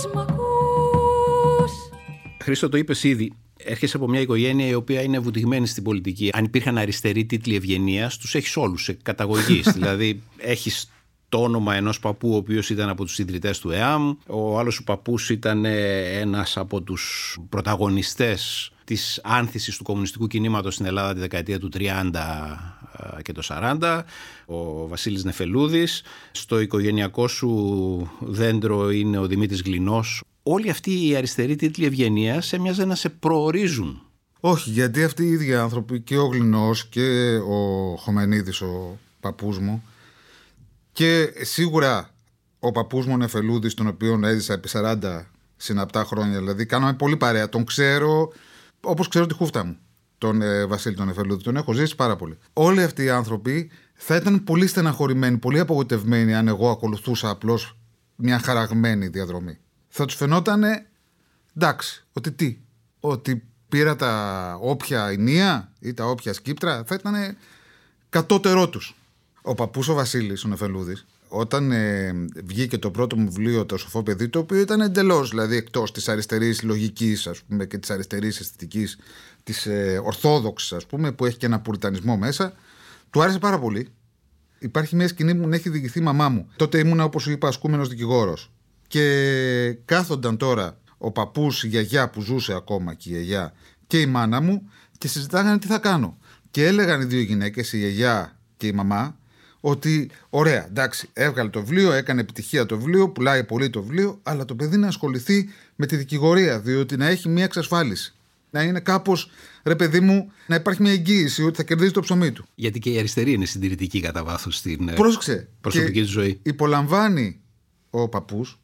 ακούς. Χρήστο, το είπες ήδη. Έρχεσαι από μια οικογένεια η οποία είναι βουτυγμένη στην πολιτική. Αν υπήρχαν αριστεροί τίτλοι ευγενίας, τους έχεις όλους σε καταγωγής. Δηλαδή, έχεις το όνομα ενός παππού, ο οποίος ήταν από τους ιδρυτές του ΕΑΜ. Ο άλλος ο παππούς ήταν ένας από τους πρωταγωνιστές της άνθησης του κομμουνιστικού κινήματος στην Ελλάδα τη δεκαετία του 30 και το 40. Ο Βασίλης Νεφελούδης. Στο οικογενειακό σου δέντρο είναι ο Δημήτρης Γλινός. Όλοι αυτοί οι αριστεροί τίτλοι ευγενίας έμοιαζαν να σε προορίζουν. Όχι, γιατί αυτοί οι ίδιοι άνθρωποι, και ο Γλινός και ο Χομενίδης, ο παππούς μου, και σίγουρα ο παππούς μου ο Νεφελούδης, τον οποίο έζησα επί 40 συναπτά χρόνια, δηλαδή κάναμε πολύ παρέα. Τον ξέρω όπως ξέρω τη χούφτα μου, τον Βασίλη τον Νεφελούδη, τον έχω ζήσει πάρα πολύ. Όλοι αυτοί οι άνθρωποι θα ήταν πολύ στεναχωρημένοι, πολύ απογοητευμένοι αν εγώ ακολουθούσα απλώς μια χαραγμένη διαδρομή. Θα τους φαινότανε εντάξει, ότι πήρα τα όποια ηνία ή τα όποια σκύπτρα, θα ήταν κατώτερό τους. Ο παππούς ο Βασίλης, ο Νεφελούδης, όταν βγήκε το πρώτο μου βιβλίο, Το Σοφό Παιδί, το οποίο ήταν εντελώς δηλαδή εκτός της αριστερής λογικής, ας πούμε, και της αριστερής αισθητικής, της ορθόδοξης, ας πούμε, που έχει και ένα πουριτανισμό μέσα, του άρεσε πάρα πολύ. Υπάρχει μια σκηνή που μου έχει διηγηθεί η μαμά μου. Τότε ήμουνα, όπως σου είπα, ασκούμενος δικηγόρος. Και κάθονταν τώρα ο παππούς, η γιαγιά που ζούσε ακόμα και η γιαγιά και η μάνα μου και συζητάγανε τι θα κάνω. Και έλεγαν οι δύο γυναίκες, η γιαγιά και η μαμά, ότι ωραία, εντάξει, έβγαλε το βιβλίο, έκανε επιτυχία το βιβλίο, πουλάει πολύ το βιβλίο, αλλά το παιδί να ασχοληθεί με τη δικηγορία, διότι να έχει μια εξασφάλιση. Να είναι κάπως, ρε παιδί μου, να υπάρχει μια εγγύηση ότι θα κερδίσει το ψωμί του. Γιατί και η αριστερή είναι συντηρητική κατά βάθος στην πρόσεξε, προσωπική του ζωή. Υπολαμβάνει ο παππούς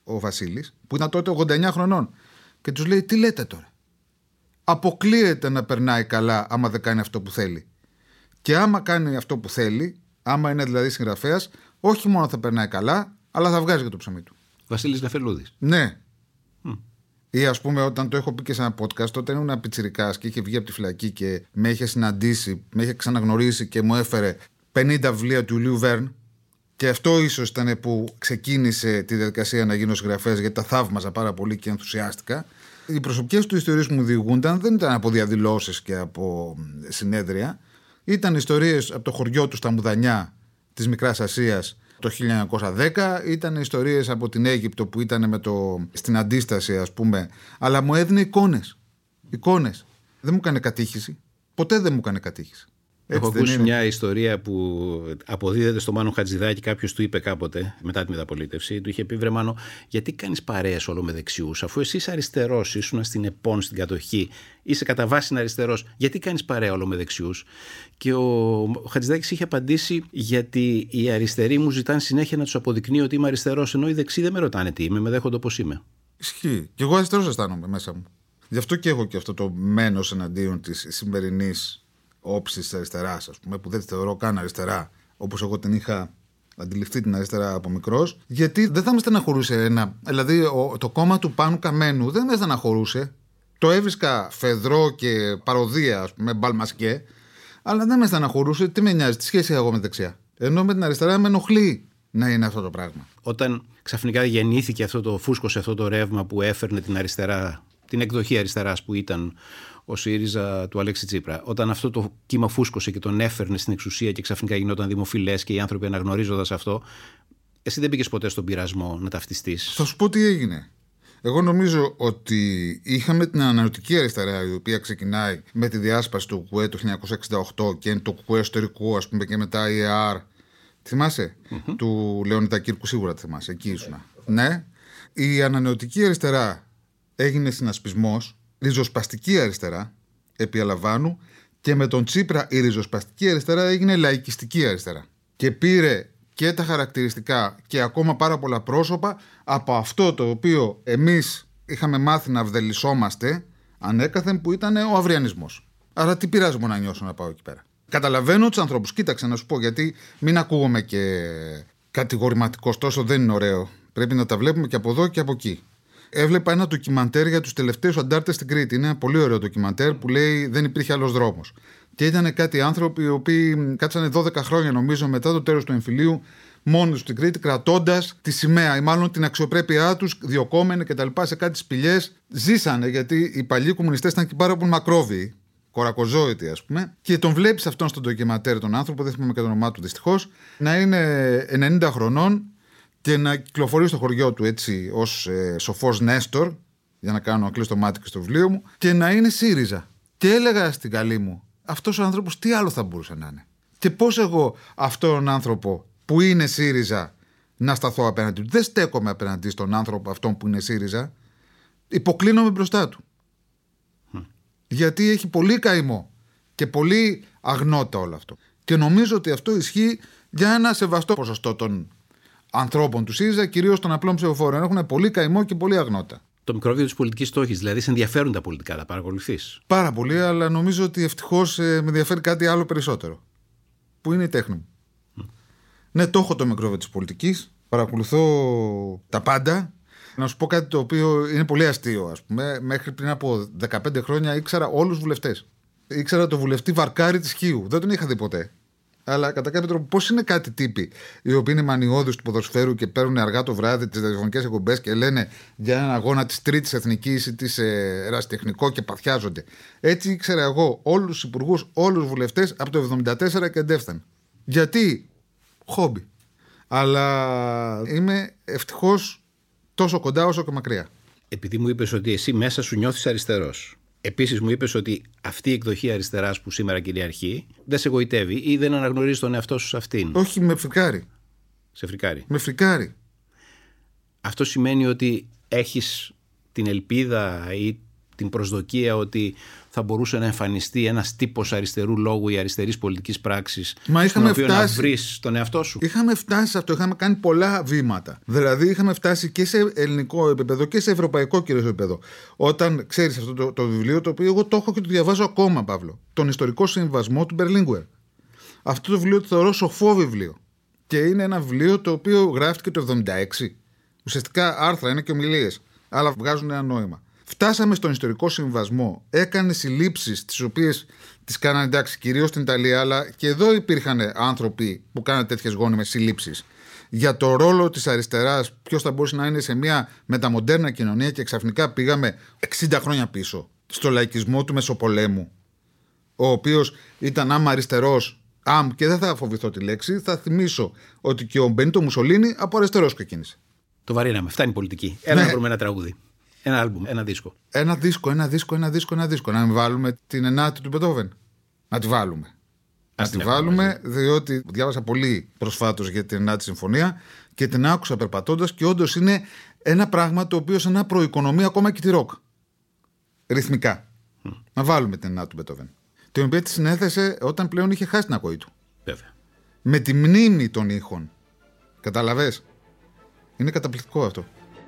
ο Βασίλης, που ήταν τότε 89 χρονών, και τους λέει: τι λέτε τώρα? Αποκλείεται να περνάει καλά άμα δεν κάνει αυτό που θέλει. Και άμα κάνει αυτό που θέλει, άμα είναι δηλαδή συγγραφέας, όχι μόνο θα περνάει καλά, αλλά θα βγάζει και το ψωμί του. Βασίλης Νεφελούδης. Ναι. Ή ας πούμε, όταν το έχω πει και σε ένα podcast, τότε ήμουν πιτσιρικάς και είχε βγει από τη φυλακή και με είχε συναντήσει, με είχε ξαναγνωρίσει και μου έφερε 50 βιβλία του Ιουλίου Βέρν. Και αυτό ίσως ήταν που ξεκίνησε τη διαδικασία να γίνω συγγραφέας, γιατί τα θαύμαζα πάρα πολύ και ενθουσιάστηκα. Οι προσωπικές του ιστορίες που μου διηγούνταν δεν ήταν από διαδηλώσεις και από συνέδρια. Ήταν ιστορίες από το χωριό του στα Μουδανιά της Μικράς Ασίας το 1910, ήταν ιστορίες από την Αίγυπτο που ήταν στην Αντίσταση, ας πούμε, αλλά μου έδινε εικόνες. Δεν μου έκανε κατήχηση. Ποτέ δεν μου έκανε κατήχηση. Έχω ακούσει μια ιστορία που αποδίδεται στο Μάνο Χατζηδάκη. Κάποιος του είπε κάποτε, μετά τη μεταπολίτευση, του είχε πει: βρε Μάνο, γιατί κάνεις παρέες όλο με δεξιούς, αφού εσύ είσαι αριστερός, ήσουν στην ΕΠΟΝ, στην κατοχή, είσαι κατά βάση αριστερός, γιατί κάνεις παρέα όλο με δεξιούς? Και ο Χατζηδάκης είχε απαντήσει: γιατί οι αριστεροί μου ζητάνε συνέχεια να τους αποδεικνύω ότι είμαι αριστερός, ενώ οι δεξιοί δεν με ρωτάνε τι είμαι, με δέχονται όπως είμαι. Ισχύει. Και εγώ αριστερός αισθάνομαι μέσα μου. Γι' αυτό και έχω και αυτό το μένος εναντίον της σημερινής όψης της αριστεράς, ας πούμε, που δεν τη θεωρώ καν αριστερά, όπως εγώ την είχα αντιληφθεί την αριστερά από μικρός, γιατί δεν θα με στεναχωρούσε δηλαδή το κόμμα του Πάνου Καμένου δεν με στεναχωρούσε. Το έβρισκα φεδρό και παροδία, ας πούμε, μπαλμασκέ, αλλά δεν με στεναχωρούσε. Τι με νοιάζει, τι σχέση έχω με δεξιά? Ενώ με την αριστερά με ενοχλεί να είναι αυτό το πράγμα. Όταν ξαφνικά γεννήθηκε αυτό το φούσκωσε αυτό το ρεύμα που έφερνε την αριστερά, την εκδοχή αριστεράς που ήταν ο ΣΥΡΙΖΑ του Αλέξη Τσίπρα, όταν αυτό το κύμα φούσκωσε και τον έφερνε στην εξουσία και ξαφνικά γινόταν δημοφιλές και οι άνθρωποι αναγνωρίζοντας αυτό, εσύ δεν πήγες ποτέ στον πειρασμό να ταυτιστείς? Θα σου πω τι έγινε. Εγώ νομίζω ότι είχαμε την ανανεωτική αριστερά, η οποία ξεκινάει με τη διάσπαση του ΚΚΕ το 1968 και είναι το ΚΚΕ ιστορικό, ας πούμε, και μετά η ΕΑΡ. Θυμάσαι? Του Λεωνίδα Κύρκου, σίγουρα τη θυμάσαι. Εκεί ήσουνα. Ναι. Η ανανεωτική αριστερά έγινε συνασπισμός, ριζοσπαστική αριστερά, επί Αλαβάνου, και με τον Τσίπρα η ριζοσπαστική αριστερά έγινε λαϊκιστική αριστερά. Και πήρε και τα χαρακτηριστικά και ακόμα πάρα πολλά πρόσωπα από αυτό το οποίο εμείς είχαμε μάθει να βδελισσόμαστε ανέκαθεν, που ήταν ο αυριανισμός. Άρα τι πειράζει μου να νιώσω να πάω εκεί πέρα? Καταλαβαίνω τους ανθρώπους. Κοίταξε να σου πω, γιατί μην ακούγομαι και κατηγορηματικός, τόσο δεν είναι ωραίο. Πρέπει να τα βλέπουμε και από εδώ και από εκεί. Έβλεπα ένα ντοκιμαντέρ για τους τελευταίους αντάρτες στην Κρήτη. Είναι ένα πολύ ωραίο ντοκιμαντέρ που λέει δεν υπήρχε άλλος δρόμος. Και ήταν κάτι άνθρωποι οι οποίοι κάτσανε 12 χρόνια, νομίζω, μετά το τέλος του εμφυλίου, μόνοι τους στην Κρήτη, κρατώντας τη σημαία ή μάλλον την αξιοπρέπειά τους, διωκόμενοι κτλ. Σε κάτι σπηλιές. Ζήσανε, γιατί οι παλιοί κομμουνιστές ήταν και πάρα πολύ μακρόβιοι, κορακοζόητοι, ας πούμε. Και τον βλέπεις αυτόν στο ντοκιμαντέρ, τον άνθρωπο, δεν θυμάμαι και το όνομά του δυστυχώς, να είναι 90 χρονών και να κυκλοφορεί στο χωριό του έτσι ως σοφός Νέστορ, για να κάνω κλειστό μάτι και στο βιβλίο μου, και να είναι ΣΥΡΙΖΑ. Και έλεγα στην καλή μου, αυτός ο άνθρωπος τι άλλο θα μπορούσε να είναι? Και πώς εγώ αυτόν τον άνθρωπο που είναι ΣΥΡΙΖΑ να σταθώ απέναντι του? Δεν στέκομαι απέναντι στον άνθρωπο αυτόν που είναι ΣΥΡΙΖΑ. Υποκλίνομαι μπροστά του. Γιατί έχει πολύ καημό και πολύ αγνότητα όλο αυτό. Και νομίζω ότι αυτό ισχύει για ένα σεβαστό ποσοστό των ανθρώπων του ΣΥΡΙΖΑ, κυρίως των απλών ψηφοφόρων. Έχουν πολύ καημό και πολύ αγνότητα. Το μικρόβιο της πολιτικής στόχης, δηλαδή σε ενδιαφέρουν τα πολιτικά, τα παρακολουθείς? Πάρα πολύ, αλλά νομίζω ότι ευτυχώς με ενδιαφέρει κάτι άλλο περισσότερο. Που είναι η τέχνη μου. Ναι, το έχω το μικρόβιο της πολιτικής. Παρακολουθώ τα πάντα. Να σου πω κάτι το οποίο είναι πολύ αστείο, ας πούμε. Μέχρι πριν από 15 χρόνια ήξερα όλους τους βουλευτές. Ήξερα τον βουλευτή Βαρκάρη της Χίου. Δεν τον είχα δει ποτέ. Αλλά κατά κάποιο τρόπο, πώς είναι κάτι τύποι οι οποίοι είναι μανιώδεις του ποδοσφαίρου και παίρνουν αργά το βράδυ τις ραδιοφωνικές εκπομπές και λένε για έναν αγώνα της Τρίτης Εθνικής ή της ερασιτεχνικό και παθιάζονται. Έτσι ήξερα εγώ όλους τους υπουργούς, όλους τους βουλευτές από το 1974 και εντεύθεν. Γιατί? Χόμπι. Αλλά είμαι ευτυχώς τόσο κοντά όσο και μακριά. Επειδή μου είπες ότι εσύ μέσα σου νιώθεις αριστερός. Επίσης μου είπες ότι αυτή η εκδοχή αριστεράς που σήμερα κυριαρχεί δεν σε εγωιτεύει ή δεν αναγνωρίζεις τον εαυτό σου σε αυτήν. Όχι, με φρικάρει. Σε φρικάρει. Με φρικάρει. Αυτό σημαίνει ότι έχεις την ελπίδα ή την προσδοκία ότι θα μπορούσε να εμφανιστεί ένας τύπος αριστερού λόγου ή αριστερής πολιτικής πράξης, στον οποίο να βρεις τον εαυτό σου. Είχαμε φτάσει σε αυτό, είχαμε κάνει πολλά βήματα. Δηλαδή είχαμε φτάσει και σε ελληνικό επίπεδο και σε ευρωπαϊκό κυρίως επίπεδο. Όταν ξέρεις αυτό το βιβλίο, το οποίο εγώ το έχω και το διαβάζω ακόμα, Παύλο, τον ιστορικό συμβασμό του Berlinguer. Αυτό το βιβλίο το θεωρώ σοφό βιβλίο. Και είναι ένα βιβλίο το οποίο γράφτηκε το 1976. Ουσιαστικά άρθρα είναι και ομιλίες, αλλά βγάζουν ένα νόημα. Φτάσαμε στον ιστορικό συμβασμό, έκανε συλλήψεις τις οποίες τις κάνανε, εντάξει, κυρίως στην Ιταλία, αλλά και εδώ υπήρχαν άνθρωποι που κάνανε τέτοιες γόνιμες συλλήψεις για το ρόλο της αριστεράς, ποιος θα μπορούσε να είναι σε μια μεταμοντέρνα κοινωνία, και ξαφνικά πήγαμε 60 χρόνια πίσω στο λαϊκισμό του Μεσοπολέμου, ο οποίος ήταν άμα αριστερός, και δεν θα φοβηθώ τη λέξη, θα θυμίσω ότι και ο Μπενίτο Μουσολίνι από αριστερός ξεκίνησε. Το βαρύναμε, φτάνει πολιτική. Έλα να βρούμε ένα τραγούδι. Ένα άλμπουμ, ένα δίσκο. Ένα δίσκο. Να μην βάλουμε την ενάτη του Μπετόβεν. Να τη βάλουμε. Να τη βάλουμε, διότι διάβασα πολύ προσφάτως για την ενάτη συμφωνία και την άκουσα περπατώντας, και όντως είναι ένα πράγμα το οποίο σαν να προοικονομεί ακόμα και τη ροκ. Ρυθμικά. Να βάλουμε την ενάτη του Μπετόβεν. Την οποία τη συνέθεσε όταν πλέον είχε χάσει την ακοή του. Βέβαια. Με τη μνήμη των ήχων. Καταλαβες. Είναι καταπληκτικό αυτό.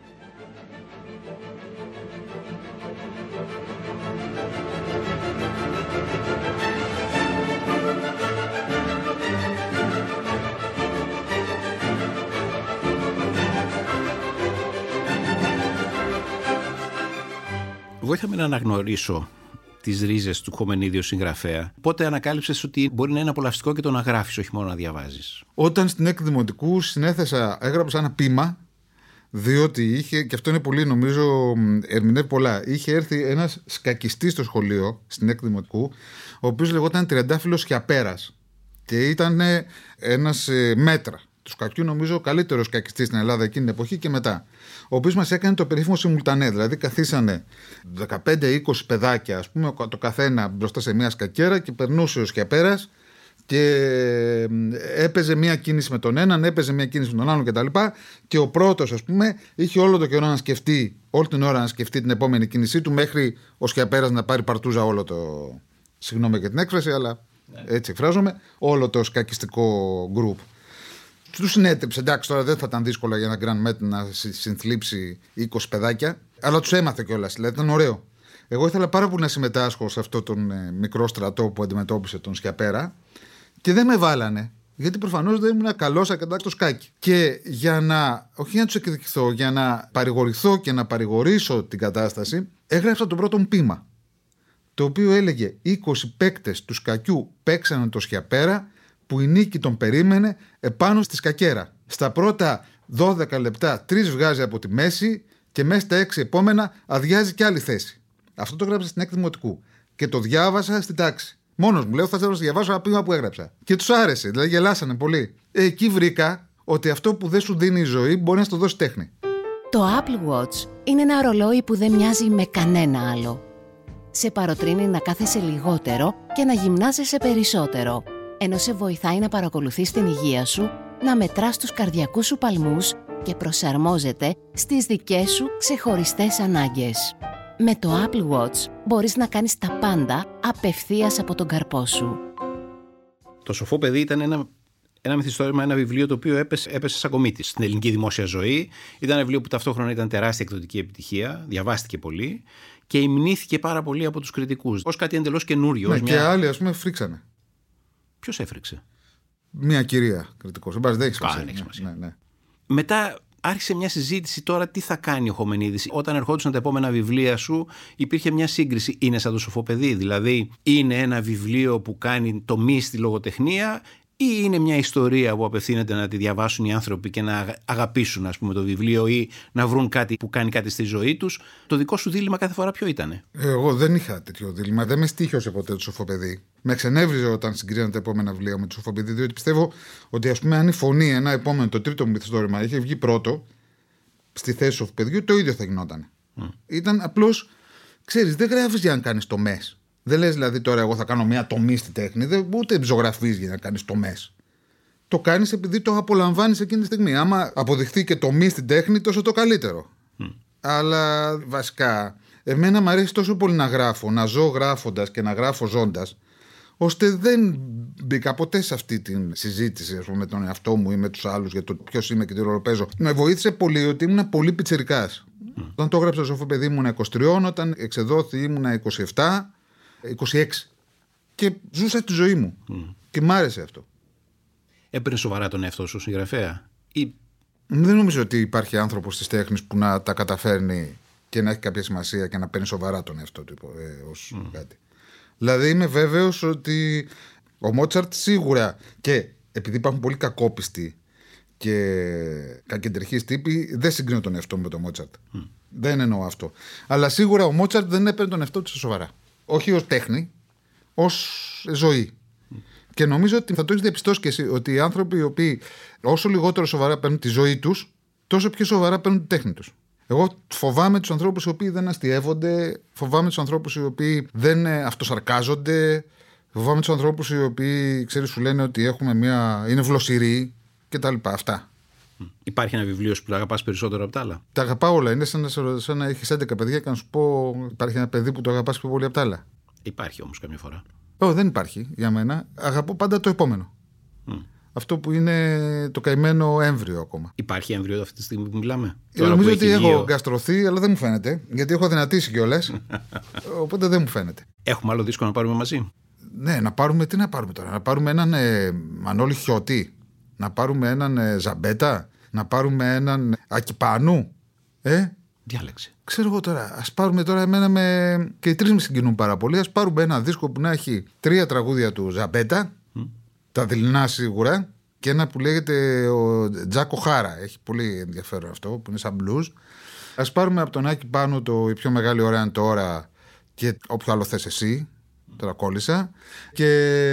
Βοήθαμε να αναγνωρίσω τις ρίζες του Χομενίδη συγγραφέα. Πότε ανακάλυψες ότι μπορεί να είναι απολαυστικό και το να γράφεις, όχι μόνο να διαβάζεις? Όταν στην έκτη δημοτικού έγραψα ένα ποίημα, διότι είχε, και αυτό είναι πολύ, νομίζω, ερμηνεύει πολλά. Είχε έρθει ένας σκακιστής στο σχολείο, στην έκτη δημοτικού, ο οποίος λεγόταν Τριαντάφυλλος Σιαπέρας, και ήταν ένας μέτρα του σκακιού, νομίζω, ο καλύτερος σκακιστής στην Ελλάδα εκείνη την εποχή και μετά. Ο οποίος μας έκανε το περίφημο σιμουλτανέ. Δηλαδή, καθίσανε 15-20 παιδάκια, ας πούμε, το καθένα μπροστά σε μια σκακέρα, και περνούσε ο Σιαπέρας και έπαιζε μια κίνηση με τον έναν, έπαιζε μια κίνηση με τον άλλον κτλ. Και ο πρώτος, ας πούμε, είχε όλο το καιρό να σκεφτεί, όλη την ώρα να σκεφτεί την επόμενη κίνησή του, μέχρι ο Σιαπέρας να πάρει παρτούζα όλο το. Συγγνώμη για την έκφραση, αλλά έτσι εκφράζομαι, όλο το σκακιστικό γκρουπ. Του συνέτριψε, εντάξει, τώρα δεν θα ήταν δύσκολο για ένα Grand Met να συνθλίψει 20 παιδάκια, αλλά του έμαθε κιόλας, δηλαδή ήταν ωραίο. Εγώ ήθελα πάρα πολύ να συμμετάσχω σε αυτό τον μικρό στρατό που αντιμετώπισε τον Σιαπέρα, και δεν με βάλανε, γιατί προφανώς δεν ήμουν καλός ακατάκτο σκάκι. Και για να, όχι να τους εκδικηθώ, για να παρηγορηθώ και να παρηγορήσω την κατάσταση, έγραψα τον πρώτο μου ποίημα, το οποίο έλεγε 20 παίκτες του σκακιού παίξανε το Σιαπέρα, που η νίκη τον περίμενε επάνω στη σκακέρα. Στα πρώτα 12 λεπτά 3 βγάζει από τη μέση, και μέσα στα 6 επόμενα αδειάζει και άλλη θέση. Αυτό το έγραψα στην έκτη δημοτικού και το διάβασα στην τάξη. Μόνος μου, λέω, θα θέλω να διαβάσω ένα ποίημα που έγραψα. Και τους άρεσε, δηλαδή γελάσανε πολύ. Εκεί βρήκα ότι αυτό που δεν σου δίνει η ζωή μπορεί να σου το δώσει τέχνη. Το Apple Watch είναι ένα ρολόι που δεν μοιάζει με κανένα άλλο. Σε παροτρύνει να κάθεσαι λιγότερο και να γυμνάζεσαι περισσότερο, ενώ σε βοηθάει να παρακολουθείς την υγεία σου, να μετράς τους καρδιακούς σου παλμούς και προσαρμόζεται στις δικές σου ξεχωριστές ανάγκες. Με το Apple Watch μπορείς να κάνεις τα πάντα απευθείας από τον καρπό σου. Το Σοφό παιδί ήταν ένα μυθιστόρημα, ένα βιβλίο το οποίο έπεσε σαν κομίτης στην ελληνική δημόσια ζωή. Ήταν ένα βιβλίο που ταυτόχρονα ήταν τεράστια εκδοτική επιτυχία, διαβάστηκε πολύ και υμνήθηκε πάρα πολύ από τους κριτικούς ως κάτι εντελώς καινούριο. Ναι, και άλλοι, ας πούμε, φρίξανε. Ποιος έφρυξε? Μια κυρία κριτικός. Δεν έχει σημασία. Ναι. Μετά άρχισε μια συζήτηση τώρα τι θα κάνει ο Χομενίδης. Όταν ερχόντουσαν τα επόμενα βιβλία σου, υπήρχε μια σύγκριση. Είναι σαν το Σοφό παιδί, δηλαδή είναι ένα βιβλίο που κάνει τομή στη λογοτεχνία, ή είναι μια ιστορία που απευθύνεται να τη διαβάσουν οι άνθρωποι και να αγαπήσουν, ας πούμε, το βιβλίο, ή να βρουν κάτι που κάνει κάτι στη ζωή τους? Το δικό σου δίλημμα κάθε φορά ποιο ήτανε? Εγώ δεν είχα τέτοιο δίλημμα. Δεν με στοίχιωσε ποτέ το Σοφό παιδί. Με εξενέβριζε όταν συγκρίνανε τα επόμενα βιβλία με το Σοφό παιδί, διότι πιστεύω ότι, ας πούμε, αν η Φωνή, ένα επόμενο, το τρίτο μου μυθιστόρημα, είχε βγει πρώτο στη θέση του Σοφό παιδιού, το ίδιο θα γινόταν. Ήταν απλώς, ξέρεις, δεν γράφεις για να κάνεις τομές. Δεν λες δηλαδή τώρα εγώ θα κάνω μια τομή στη τέχνη, ούτε ζωγραφείς για να κάνεις τομές. Το κάνεις επειδή το απολαμβάνεις εκείνη τη στιγμή. Άμα αποδειχθεί και τομή στην τέχνη, τόσο το καλύτερο. Αλλά βασικά Εμένα μου αρέσει τόσο πολύ να γράφω, να ζω γράφοντας και να γράφω ζώντας, ώστε δεν μπήκα ποτέ σε αυτή τη συζήτηση, ας πούμε, με τον εαυτό μου ή με τους άλλους για το ποιος είμαι και τι ρόλο παίζω. Με βοήθησε πολύ ότι ήμουν πολύ πιτσιρικάς. Όταν το έγραψα στο παιδί μου ήμουν 23, όταν εξεδόθη ήμουν 27, 26. Και ζούσα τη ζωή μου. Και μ' άρεσε αυτό. Έπαιρνε σοβαρά τον εαυτό σου συγγραφέα? Ή... Δεν νομίζω ότι υπάρχει άνθρωπος της τέχνης που να τα καταφέρνει και να έχει κάποια σημασία και να παίρνει σοβαρά τον εαυτό του ως κάτι. Δηλαδή είμαι βέβαιος ότι ο Μότσαρτ σίγουρα, και επειδή υπάρχουν πολύ κακόπιστοι και κακεντρεχείς τύποι, δεν συγκρίνω τον εαυτό μου με τον Μότσαρτ. Δεν εννοώ αυτό. Αλλά σίγουρα ο Μότσαρτ δεν έπαιρνε τον εαυτό του σοβαρά. Όχι ως τέχνη, ως ζωή. Και νομίζω ότι θα το έχεις διαπιστώσει και εσύ, ότι οι άνθρωποι οι οποίοι όσο λιγότερο σοβαρά παίρνουν τη ζωή τους, τόσο πιο σοβαρά παίρνουν τη τέχνη τους. Εγώ φοβάμαι τους ανθρώπους οι οποίοι δεν αστιεύονται, φοβάμαι τους ανθρώπους οι οποίοι δεν αυτοσαρκάζονται, φοβάμαι τους ανθρώπους οι οποίοι, ξέρεις, σου λένε ότι είναι βλοσιροί κτλ. Αυτά. Υπάρχει ένα βιβλίο που το αγαπάς περισσότερο από τα άλλα? Τα αγαπάω όλα. Είναι σαν να έχεις 11 παιδιά και να σου πω, υπάρχει ένα παιδί που το αγαπάς πιο πολύ από τα άλλα? Υπάρχει όμως καμιά φορά. Δεν υπάρχει για μένα. Αγαπώ πάντα το επόμενο. Αυτό που είναι το καημένο έμβριο ακόμα. Υπάρχει έμβριο αυτή τη στιγμή που μιλάμε? Νομίζω ότι έχω γκαστρωθεί, αλλά δεν μου φαίνεται. Γιατί έχω δυνατήσει κιόλας. Οπότε δεν μου φαίνεται. Έχουμε άλλο δίσκο να πάρουμε μαζί? Ναι, να πάρουμε. Τι να πάρουμε τώρα? Να πάρουμε έναν Μανώλη Χιώτη? Να πάρουμε έναν Ζαμπέτα? Να πάρουμε έναν Άκη Πάνου? Διάλεξε. Ξέρω εγώ τώρα. Ας πάρουμε τώρα και οι τρεις με συγκινούν πάρα πολύ. Ας πάρουμε ένα δίσκο που να έχει 3 τραγούδια του Ζαμπέτα. Τα δειλινά σίγουρα. Και ένα που λέγεται ο Τζάκο Χάρα. Έχει πολύ ενδιαφέρον αυτό, που είναι σαν blues. Ας πάρουμε από τον Άκη Πάνου το «Η πιο μεγάλη ώρα είναι τώρα» και όποιο άλλο θες εσύ. Τώρα κόλλησα. Και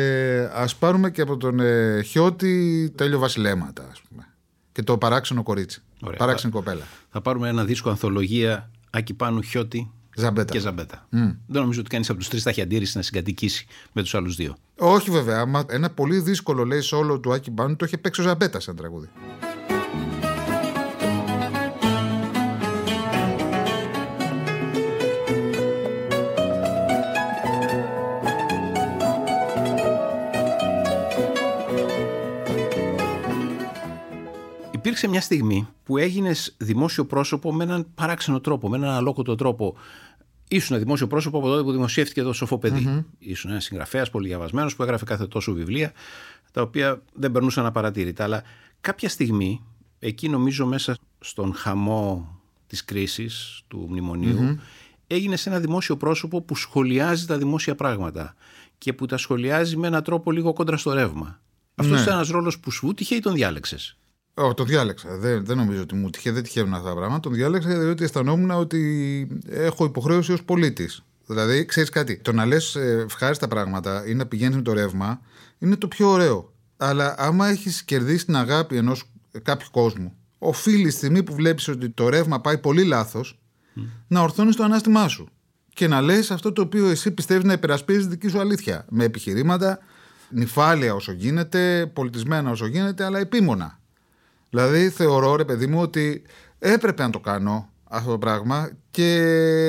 ας πάρουμε και από τον Χιώτη «Τέλειο βασιλέματα», ας πούμε. Και το «Παράξενο κορίτσι». Ωραία. Παράξενη κοπέλα. Θα πάρουμε ένα δίσκο ανθολογία Άκη Πάνου, Χιώτη και Ζαμπέτα. Δεν νομίζω ότι κανείς από τους τρεις θα έχει αντίρρηση να συγκατοικήσει με τους άλλους δύο. Όχι βέβαια. Ένα πολύ δύσκολο, λέει, solo του Άκη Πάνου το είχε παίξει ο Ζαμπέτα σαν τραγούδι. Υπήρξε μια στιγμή που έγινες δημόσιο πρόσωπο με έναν παράξενο τρόπο, με έναν αλόκοτο τρόπο. Ήσουν ένα δημόσιο πρόσωπο από τότε που δημοσιεύτηκε το Σοφό Παιδί. Ήσουν ένας συγγραφέας πολύ διαβασμένος που έγραφε κάθε τόσο βιβλία, τα οποία δεν περνούσαν απαρατήρητα. Αλλά κάποια στιγμή, εκεί νομίζω μέσα στον χαμό της κρίσης του μνημονίου, έγινες ένα δημόσιο πρόσωπο που σχολιάζει τα δημόσια πράγματα και που τα σχολιάζει με έναν τρόπο λίγο κόντρα στο ρεύμα. Αυτός ήταν ένας ρόλος που σου τυχε ή τον διάλεξες? Το διάλεξα. Δεν νομίζω ότι μου τυχε, δεν τυχαίνουν αυτά τα πράγματα. Τον διάλεξα διότι αισθανόμουν ότι έχω υποχρέωση ως πολίτης. Δηλαδή, ξέρεις κάτι, το να λες ευχάριστα πράγματα ή να πηγαίνεις με το ρεύμα είναι το πιο ωραίο. Αλλά άμα έχεις κερδίσει την αγάπη ενός κάποιου κόσμου, οφείλεις στη στιγμή που βλέπεις ότι το ρεύμα πάει πολύ λάθος, να ορθώνεις το ανάστημά σου και να λες αυτό το οποίο εσύ πιστεύεις να υπερασπίζεις δική σου αλήθεια. Με επιχειρήματα, νυφάλια όσο γίνεται, πολιτισμένα όσο γίνεται, αλλά επίμονα. Δηλαδή θεωρώ, ρε παιδί μου, ότι έπρεπε να το κάνω αυτό το πράγμα, και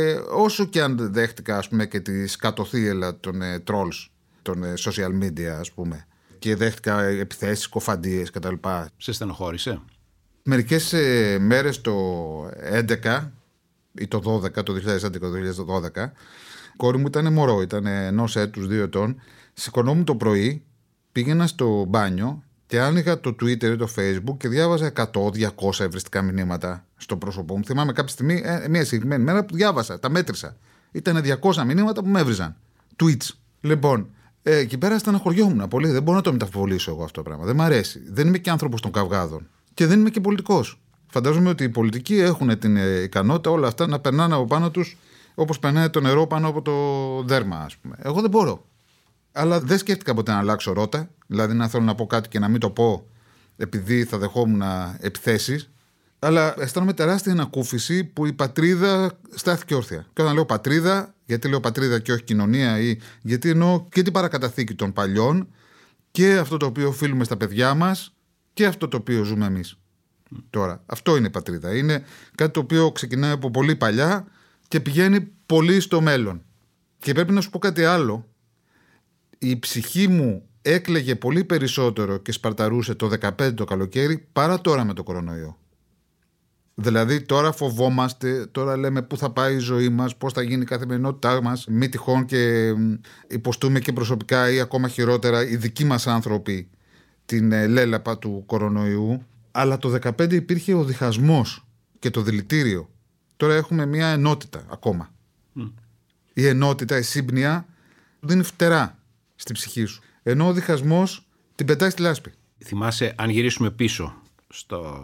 όσο και αν δέχτηκα, ας πούμε, και τη σκατοθύελα των trolls, των social media, ας πούμε, και δέχτηκα επιθέσεις, κοφαντίες κτλ. Σε στενοχώρησε? Μερικές μέρες το 2011 ή το 2012, το 2011-2012, η κόρη μου ήταν μωρό, ήταν 1 έτους, 2 ετών. Σηκωνόμουν το πρωί, πήγαινα στο μπάνιο και άνοιγα το Twitter ή το Facebook και διάβαζα 100-200 ευριστικά μηνύματα στο πρόσωπό μου. Θυμάμαι κάποια στιγμή, μια συγκεκριμένη μέρα που διάβασα, τα μέτρησα. Ήταν 200 μηνύματα που με έβριζαν. Tweets. Λοιπόν, εκεί πέρα στεναχωριόμουν πολύ. Δεν μπορώ να το μεταφοβολήσω εγώ αυτό το πράγμα. Δεν μ' αρέσει. Δεν είμαι και άνθρωπος των καυγάδων. Και δεν είμαι και πολιτικός. Φαντάζομαι ότι οι πολιτικοί έχουν την ικανότητα όλα αυτά να περνάνε από πάνω τους όπως περνάει το νερό πάνω από το δέρμα, ας πούμε. Εγώ δεν μπορώ. Αλλά δεν σκέφτηκα ποτέ να αλλάξω ρότα. Δηλαδή να θέλω να πω κάτι και να μην το πω επειδή θα δεχόμουν επιθέσεις. Αλλά αισθάνομαι τεράστια ανακούφιση που η πατρίδα στάθηκε όρθια. Και όταν λέω πατρίδα, γιατί λέω πατρίδα και όχι κοινωνία, ή γιατί εννοώ και την παρακαταθήκη των παλιών και αυτό το οποίο οφείλουμε στα παιδιά μας και αυτό το οποίο ζούμε εμείς τώρα. Αυτό είναι η πατρίδα. Είναι κάτι το οποίο ξεκινάει από πολύ παλιά, και πηγαίνει πολύ στο μέλλον. Και πρέπει να σου πω κάτι άλλο. Η ψυχή μου έκλαιγε πολύ περισσότερο και σπαρταρούσε το 15 το καλοκαίρι παρά τώρα με το κορονοϊό. Δηλαδή τώρα φοβόμαστε, τώρα λέμε πού θα πάει η ζωή μας, πώς θα γίνει η καθημερινότητά μας, μη τυχόν και υποστούμε και προσωπικά ή ακόμα χειρότερα οι δικοί μας άνθρωποι την λέλαπα του κορονοϊού. Αλλά το 15 υπήρχε ο διχασμός και το δηλητήριο. Τώρα έχουμε μια ενότητα ακόμα. Η ενότητα, η σύμπνοια δίνει φτερά στη ψυχή σου. Ενώ ο διχασμός την πετάει στη λάσπη. Θυμάσαι, αν γυρίσουμε πίσω στο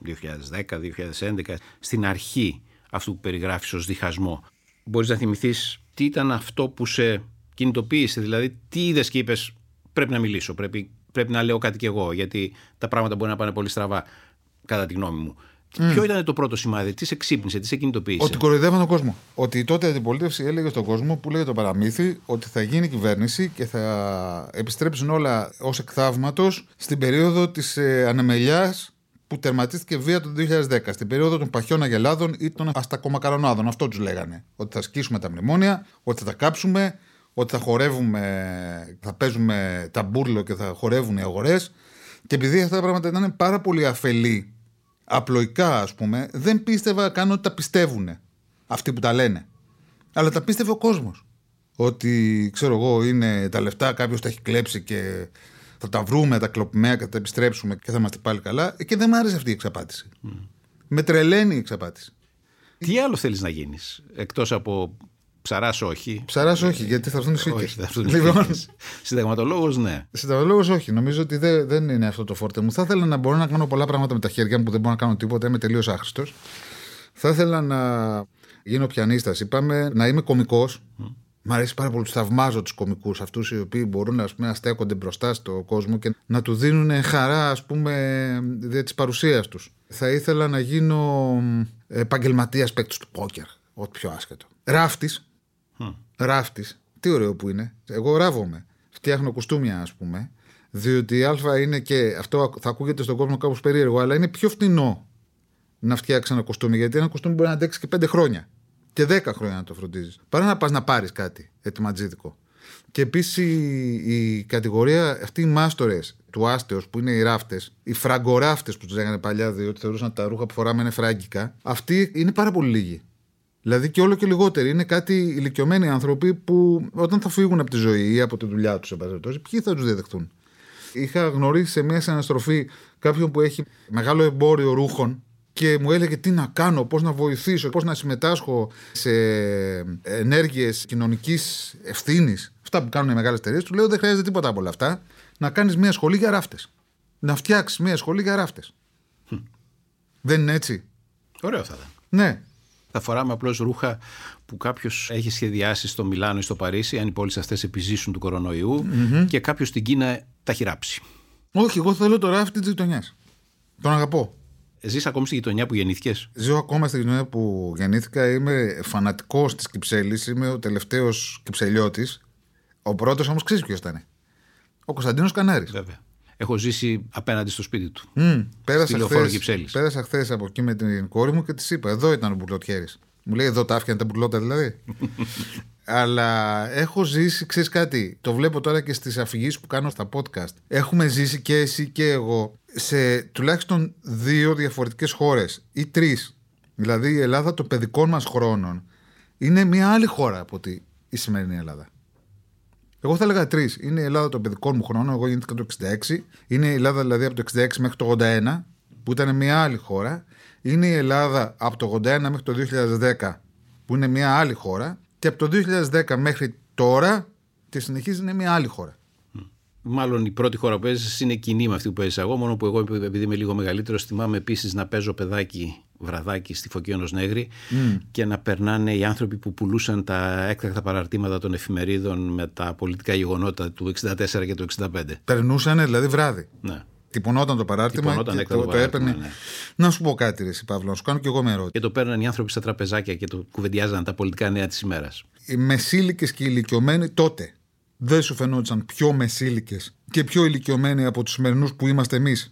2010-2011, στην αρχή αυτού που περιγράφεις ως διχασμό, μπορείς να θυμηθείς τι ήταν αυτό που σε κινητοποίησε? Δηλαδή, τι είδες και είπες, πρέπει να μιλήσω, πρέπει να λέω κάτι κι εγώ, γιατί τα πράγματα μπορεί να πάνε πολύ στραβά, κατά τη γνώμη μου. Ποιο ήταν το πρώτο σημάδι, τι σε ξύπνησε, τι σε κινητοποίησε? Ότι κοροϊδεύαν τον κόσμο. Ότι τότε η αντιπολίτευση έλεγε στον κόσμο, που λέει το παραμύθι, ότι θα γίνει κυβέρνηση και θα επιστρέψουν όλα ως εκ θαύματος στην περίοδο της ανεμελιάς που τερματίστηκε βία το 2010. Στην περίοδο των παχιών αγελάδων ή των αστακομακαρονάδων. Αυτό τους λέγανε. Ότι θα σκίσουμε τα μνημόνια, ότι θα τα κάψουμε, ότι θα χορεύουμε, θα παίζουμε ταμπούρλο και θα χορεύουν οι αγορές. Και επειδή αυτά τα πράγματα ήταν πάρα πολύ αφελή, απλοϊκά ας πούμε, δεν πίστευα καν ότι τα πιστεύουν αυτοί που τα λένε. Αλλά τα πίστευε ο κόσμος. Ότι ξέρω εγώ είναι τα λεφτά, κάποιος τα έχει κλέψει και θα τα βρούμε τα κλοπημαία και θα τα επιστρέψουμε και θα είμαστε πάλι καλά. Και δεν μ' άρεσε αυτή η εξαπάτηση. Με τρελαίνει η εξαπάτηση. Τι άλλο θέλεις να γίνεις, εκτός από ψαράς? Όχι. Ψαράς όχι, γιατί θα έρθουν οι σύγκες. Λοιπόν, συνταγματολόγος ναι. Συνταγματολόγος όχι. Νομίζω ότι δεν είναι αυτό το φόρτε μου. Θα ήθελα να μπορώ να κάνω πολλά πράγματα με τα χέρια μου που δεν μπορώ να κάνω τίποτα. Είμαι τελείως άχρηστος. Θα ήθελα να γίνω πιανίστας. Είπαμε να είμαι κωμικός. Μ' αρέσει πάρα πολύ. Θαυμάζω τους κωμικούς, αυτούς οι οποίοι μπορούν να στέκονται μπροστά στον κόσμο και να του δίνουν χαρά, ας πούμε, δια της παρουσίας τους. Θα ήθελα να γίνω επαγγελματίας παίκτης του πόκερ. Ό,τι πιο άσχετο. Ράφτης. Ράφτης. Τι ωραίο που είναι. Εγώ ράβομαι. Φτιάχνω κουστούμια, ας πούμε. Διότι α είναι και αυτό θα ακούγεται στον κόσμο κάπως περίεργο, αλλά είναι πιο φτηνό να φτιάξει ένα κουστούμι. Γιατί ένα κουστούμι μπορεί να αντέξει και 5 χρόνια. Και 10 χρόνια να το φροντίζεις. Παρά να πας να πάρεις κάτι ετοιματζίδικο. Και επίσης η κατηγορία, αυτοί οι μάστορες του άστεως που είναι οι ράφτες, οι φραγκοράφτες που τους λέγανε παλιά, διότι θεωρούσαν ότι τα ρούχα που φοράμε είναι φράγκικα, αυτοί είναι πάρα πολύ λίγοι. Δηλαδή και όλο και λιγότεροι. Είναι κάτι ηλικιωμένοι άνθρωποι που όταν θα φύγουν από τη ζωή ή από τη δουλειά τους, ποιοι θα τους διαδεχτούν? Είχα γνωρίσει σε μια συναστροφή κάποιον που έχει μεγάλο εμπόριο ρούχων και μου έλεγε τι να κάνω, πώς να βοηθήσω, πώς να συμμετάσχω σε ενέργειες κοινωνικής ευθύνης. Αυτά που κάνουν οι μεγάλες εταιρείες. Του λέω δεν χρειάζεται τίποτα από όλα αυτά. Να κάνεις μια σχολή για ράφτες. Να φτιάξεις μια σχολή για ράφτες. Δεν είναι έτσι? Ωραίο θα ήταν. Ναι. Θα φοράμε απλώς ρούχα που κάποιος έχει σχεδιάσει στο Μιλάνο ή στο Παρίσι, αν οι πόλεις αυτές επιζήσουν του κορονοϊού, και κάποιος στην Κίνα τα έχει ράψει. Όχι, εγώ θέλω το ράφτη της γειτονιάς. Τον αγαπώ. Ζεις ακόμη στη γειτονιά που γεννήθηκες? Ζω ακόμα στη γειτονιά που γεννήθηκα. Είμαι φανατικός της Κυψέλης. Είμαι ο τελευταίος Κυψελιώτης. Ο πρώτος όμως ξέρεις ποιος ήταν? Ο Κωνσταντίνος Κανάρης. Βέβαια. Έχω ζήσει απέναντι στο σπίτι του. Πέρασα χθες από εκεί με την κόρη μου και της είπα: εδώ ήταν ο μπουρλοτιέρης. Μου λέει: εδώ τα άφιανε τα μπουρλότα δηλαδή. Αλλά έχω ζήσει, ξέρεις κάτι, το βλέπω τώρα και στις αφηγήσεις που κάνω στα podcast. Έχουμε ζήσει και εσύ και εγώ σε τουλάχιστον 2 διαφορετικές χώρες ή 3. Δηλαδή η Ελλάδα των παιδικών μας χρόνων είναι μια άλλη χώρα από ότι η σημερινή Ελλάδα. Εγώ θα έλεγα 3. Είναι η Ελλάδα των παιδικών μου χρόνων. Εγώ γεννήθηκα το 1966. Είναι η Ελλάδα δηλαδή από το 1966 μέχρι το 1981, που ήταν μια άλλη χώρα. Είναι η Ελλάδα από το 1981 μέχρι το 2010, που είναι μια άλλη χώρα. Και από το 2010 μέχρι τώρα και συνεχίζει είναι μια άλλη χώρα. Μάλλον η πρώτη χώρα που έζησες είναι κοινή με αυτή που έζησα εγώ. Μόνο που εγώ, επειδή είμαι λίγο μεγαλύτερος, θυμάμαι επίσης να παίζω παιδάκι βραδάκι στη Φωκίωνος Νέγρη και να περνάνε οι άνθρωποι που πουλούσαν τα έκτακτα παραρτήματα των εφημερίδων με τα πολιτικά γεγονότα του 1964 και του 1965. Περνούσαν δηλαδή βράδυ. Ναι. Τυπωνόταν το παράρτημα και το έπαιρνε. Ναι. Να σου πω κάτι, ρε Παύλο, να σου κάνω κι εγώ με ερώτηση. Και το παίρναν οι άνθρωποι στα τραπεζάκια και το κουβεντιάζαν τα πολιτικά νέα της ημέρας. Οι μεσήλικες και οι ηλικιωμένοι τότε δεν σου φαινόντουσαν πιο μεσήλικες και πιο ηλικιωμένοι από τους σημερινούς που είμαστε εμείς?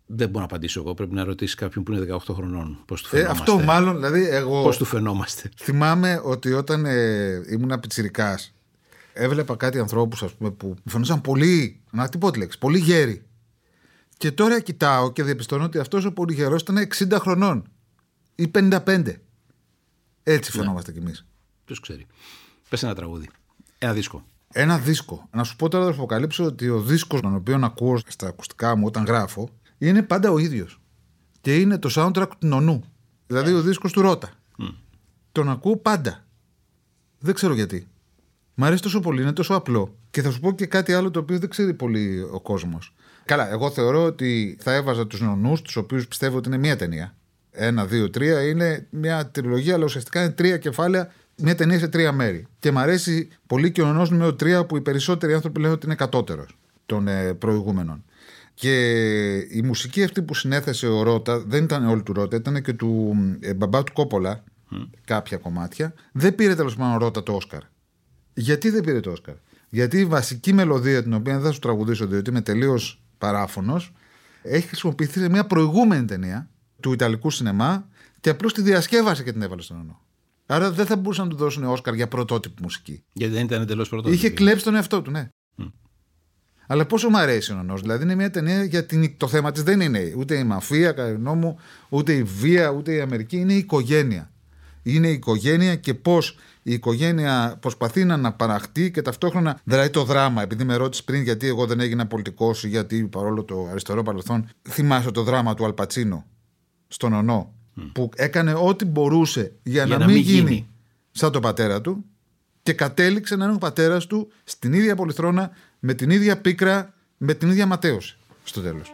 Δεν μπορώ να απαντήσω εγώ. Πρέπει να ρωτήσει κάποιον που είναι 18 χρονών πώς του φαινόμαστε. Αυτό μάλλον, δηλαδή εγώ. Πώς του φαινόμαστε. Θυμάμαι ότι όταν ήμουν πιτσιρικάς, έβλεπα κάτι ανθρώπους, ας πούμε, που μου φαινόταν πολύ. Να τι πω τη λέξη, πολύ γέροι. Και τώρα κοιτάω και διαπιστώνω ότι αυτός ο πολύ γερός ήταν 60 χρονών ή 55. Έτσι φαινόμαστε κι εμείς. Ποιος ξέρει. Πες ένα τραγούδι. Ένα δίσκο. Ένα δίσκο. Να σου πω τώρα, θα σου αποκαλύψω ότι ο δίσκος τον οποίο ακούω στα ακουστικά μου όταν γράφω είναι πάντα ο ίδιος. Και είναι το soundtrack του Νονού. Δηλαδή ο δίσκος του Ρώτα. Τον ακούω πάντα. Δεν ξέρω γιατί. Μ' αρέσει τόσο πολύ, είναι τόσο απλό. Και θα σου πω και κάτι άλλο το οποίο δεν ξέρει πολύ ο κόσμος. Καλά, εγώ θεωρώ ότι θα έβαζα τους Νονούς, τους οποίους πιστεύω ότι είναι μία ταινία. 1, 2, 3 είναι μια τριλογία, αλλά ουσιαστικά είναι 3 κεφάλαια, μια ταινία σε 3 μέρη. Και μ' αρέσει πολύ και ο Νονός νούμερο 3, που οι περισσότεροι άνθρωποι λένε ότι είναι κατώτερος των προηγούμενων. Και η μουσική αυτή που συνέθεσε ο Ρώτα, δεν ήταν όλη του Ρώτα, ήταν και του μπαμπά του Κόπολα, κάποια κομμάτια. Δεν πήρε τέλος πάντων ο Ρώτα το Όσκαρ. Γιατί δεν πήρε το Όσκαρ? Γιατί η βασική μελωδία, την οποία δεν θα σου τραγουδήσω διότι είμαι τελείως παράφωνος, έχει χρησιμοποιηθεί σε μια προηγούμενη ταινία του Ιταλικού σινεμά και απλώς τη διασκεύασε και την έβαλε στον Νονό. Άρα δεν θα μπορούσαν να του δώσουν Όσκαρ για πρωτότυπη μουσική. Γιατί δεν ήταν εντελώς πρωτότυπη. Είχε κλέψει τον εαυτό του, ναι. Αλλά πόσο μου αρέσει ο Νονός. Δηλαδή είναι μια ταινία για το θέμα της δεν είναι ούτε η μαφία, κατά τη γνώμη μου, ούτε η βία, ούτε η Αμερική. Είναι η οικογένεια. Είναι η οικογένεια και πώς η οικογένεια προσπαθεί να αναπαραχτεί και ταυτόχρονα. Δηλαδή το δράμα, επειδή με ρώτησε πριν γιατί εγώ δεν έγινα πολιτικός, γιατί παρόλο το αριστερό παρελθόν, θυμάσαι το δράμα του Αλπατσίνο στον Νονό, που έκανε ό,τι μπορούσε για να μην γίνει σαν τον πατέρα του και κατέληξε να είναι ο πατέρας του στην ίδια πολυθρόνα, με την ίδια πίκρα, με την ίδια ματέωση στο τέλος.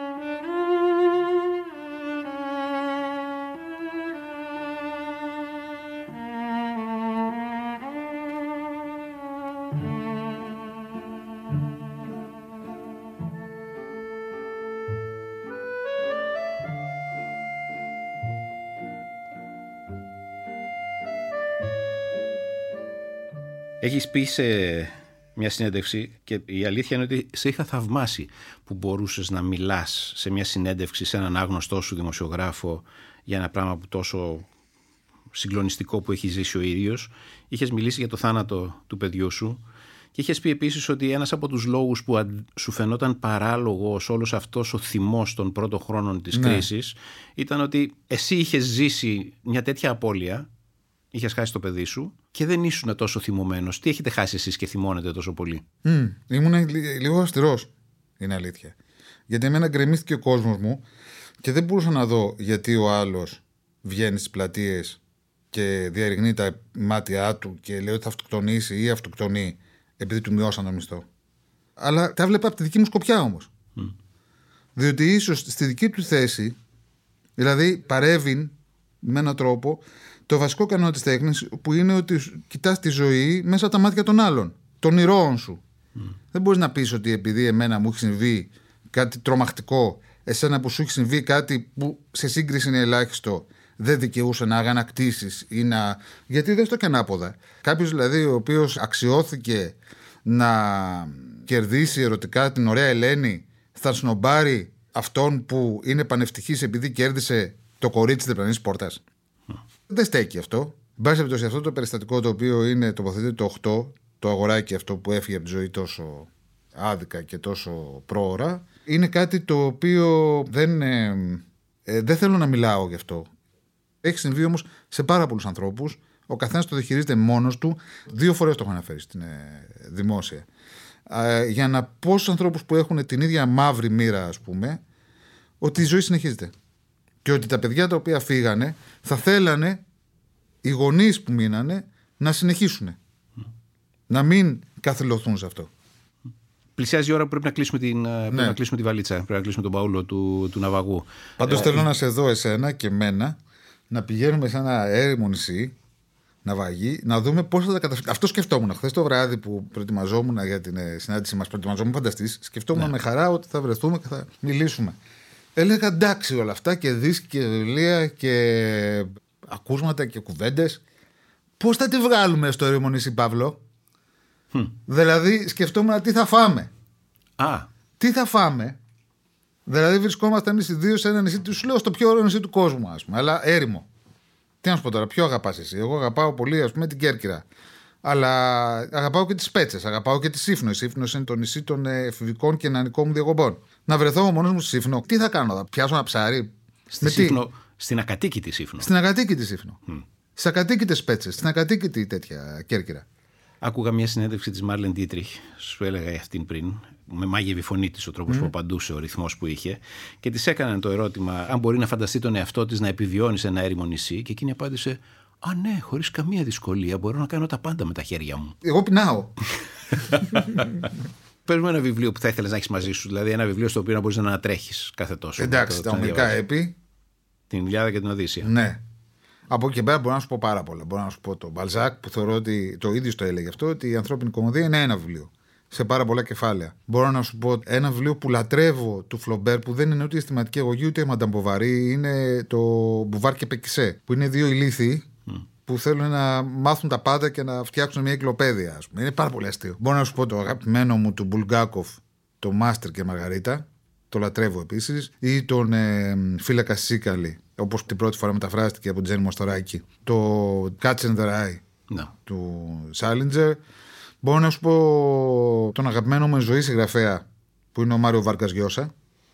Έχεις πει σε μια συνέντευξη, και η αλήθεια είναι ότι σε είχα θαυμάσει που μπορούσες να μιλάς σε μια συνέντευξη σε έναν άγνωστό σου δημοσιογράφο για ένα πράγμα που τόσο συγκλονιστικό που έχει ζήσει ο ίδιος. Είχες μιλήσει για το θάνατο του παιδιού σου και είχες πει επίσης ότι ένας από τους λόγους που σου φαινόταν παράλογος όλος αυτός ο θυμός των πρώτων χρόνων της κρίσης ήταν ότι εσύ είχες ζήσει μια τέτοια απώλεια. Είχες χάσει το παιδί σου και δεν ήσουν τόσο θυμωμένος. Τι έχετε χάσει εσείς και θυμώνετε τόσο πολύ? Ήμουν λίγο αυστηρός, είναι αλήθεια. Γιατί εμένα γκρεμίστηκε ο κόσμος μου και δεν μπορούσα να δω γιατί ο άλλος βγαίνει στις πλατείες και διαρριγνύει τα μάτια του και λέει ότι θα αυτοκτονήσει ή αυτοκτονεί επειδή του μειώσαν το μισθό. Αλλά τα βλέπα από τη δική μου σκοπιά όμως. Διότι ίσως στη δική του θέση, δηλαδή παρεύει με έναν τρόπο το βασικό κανόνα της τέχνης, που είναι ότι κοιτάς τη ζωή μέσα από τα μάτια των άλλων, των ηρώων σου. Δεν μπορείς να πεις ότι επειδή εμένα μου έχει συμβεί κάτι τρομακτικό, εσένα που σου έχει συμβεί κάτι που σε σύγκριση είναι ελάχιστο, δεν δικαιούσε να αγανακτήσεις ή να. Γιατί δεν στο και ανάποδα. Κάποιος δηλαδή ο οποίος αξιώθηκε να κερδίσει ερωτικά την ωραία Ελένη, θα σνομπάρει αυτόν που είναι πανευτυχής επειδή κέρδισε το κορίτσι της διπλανής πόρτας? Δεν στέκει αυτό. Εν πάση περιπτώσει, αυτό το περιστατικό το οποίο είναι τοποθετεί το 8, το αγοράκι αυτό που έφυγε από τη ζωή τόσο άδικα και τόσο πρόωρα, είναι κάτι το οποίο δεν θέλω να μιλάω γι' αυτό. Έχει συμβεί όμως σε πάρα πολλούς ανθρώπους. Ο καθένας το διαχειρίζεται μόνος του. 2 φορές το έχω αναφέρει στην δημόσια. Για να πω στους ανθρώπους που έχουν την ίδια μαύρη μοίρα, ας πούμε, ότι η ζωή συνεχίζεται. Και ότι τα παιδιά τα οποία φύγανε θα θέλανε οι γονείς που μείνανε να συνεχίσουν. Να μην καθυλωθούν σε αυτό. Πλησιάζει η ώρα που πρέπει να κλείσουμε τη βαλίτσα. Πρέπει να κλείσουμε τον παούλο του ναυαγού. Πάντως θέλω να σε δω εσένα και εμένα να πηγαίνουμε σε ένα έρημο νησί, ναυαγή, να δούμε πώς θα τα καταφέρουμε. Αυτό σκεφτόμουν. Χθες το βράδυ που προετοιμαζόμουν για την συνάντηση μας, προετοιμαζόμουν φανταστής, σκεφτόμουν με χαρά ότι θα βρεθούμε και θα μιλήσουμε. Έλεγα εντάξει όλα αυτά και δίσκοι και βιβλία και ακούσματα και κουβέντες. Πώς θα τη βγάλουμε στο έρημο νησί, Παύλο? Δηλαδή σκεφτόμουν τι θα φάμε. Τι θα φάμε Δηλαδή βρισκόμαστε εμείς οι δύο σε ένα νησί, σου λέω στο πιο ωραίο νησί του κόσμου, ας πούμε, αλλά έρημο. Τι να σου πω τώρα, ποιο αγαπάς εσύ? Εγώ αγαπάω πολύ, ας πούμε, την Κέρκυρα. Αλλά αγαπάω και τις Πέτσες, αγαπάω και τη Σύφνο. Η Σύφνο είναι το νησί των εφηβικών και νεανικών μου διακοπών. Να βρεθώ μόνος μου στη Σύφνο, τι θα κάνω, θα πιάσω ένα ψάρι? Στην ακατοίκητη Σύφνο. Στην ακατοίκητη Σύφνο. Στις ακατοίκητες Πέτσες, στην ακατοίκητη τέτοια Κέρκυρα. Άκουγα μια συνέντευξη της Μάρλεν Ντίτριχ, σου έλεγα αυτήν πριν, με μάγευε η φωνή της, ο τρόπος που απαντούσε, ο ρυθμός που είχε, και της έκαναν το ερώτημα αν μπορεί να φανταστεί τον εαυτό της να επιβιώνει σε ένα έρημο νησί, και εκείνη απάντησε: «Α, ναι, χωρίς καμία δυσκολία, μπορώ να κάνω τα πάντα με τα χέρια μου». Εγώ πεινάω. Πες μου ένα βιβλίο που θα ήθελες να έχεις μαζί σου, δηλαδή ένα βιβλίο στο οποίο να μπορείς να ανατρέχεις κάθε τόσο. Εντάξει, τα ομικά έπι. Την Ιλιάδα και την Οδύσσεια. Ναι. Από εκεί και πέρα μπορώ να σου πω πάρα πολλά. Μπορώ να σου πω τον Μπαλζάκ, που θεωρώ ότι το ίδιο το έλεγε αυτό, ότι η ανθρώπινη κομμωδία είναι ένα βιβλίο. Σε πάρα πολλά κεφάλαια. Μπορώ να σου πω ένα βιβλίο που λατρεύω του Φλομπέρ, που δεν είναι ούτε η αισθηματική αγωγή ούτε η Μανταμ Μποβαρί, είναι το Μπουβάρ και Πεκισέ. Που είναι δύο ηλίθιοι που θέλουν να μάθουν τα πάντα και να φτιάξουν μια εκλοπαίδεια, ας πούμε. Είναι πάρα πολύ αστείο. Μπορώ να σου πω το αγαπημένο μου του Μπουλγκάκοφ, το Μάστερ και Μαργαρίτα. Το λατρεύω επίσης. Ή τον Φύλακα Σίκαλη, όπως την πρώτη φορά μεταφράστηκε από την Τζέννη Μοστοράκη. Το Catch in the Rye του Σάλιντζερ. Μπορώ να σου πω τον αγαπημένο μου ζωή συγγραφέα, που είναι ο Μάριο Βάρκας Γιώσα.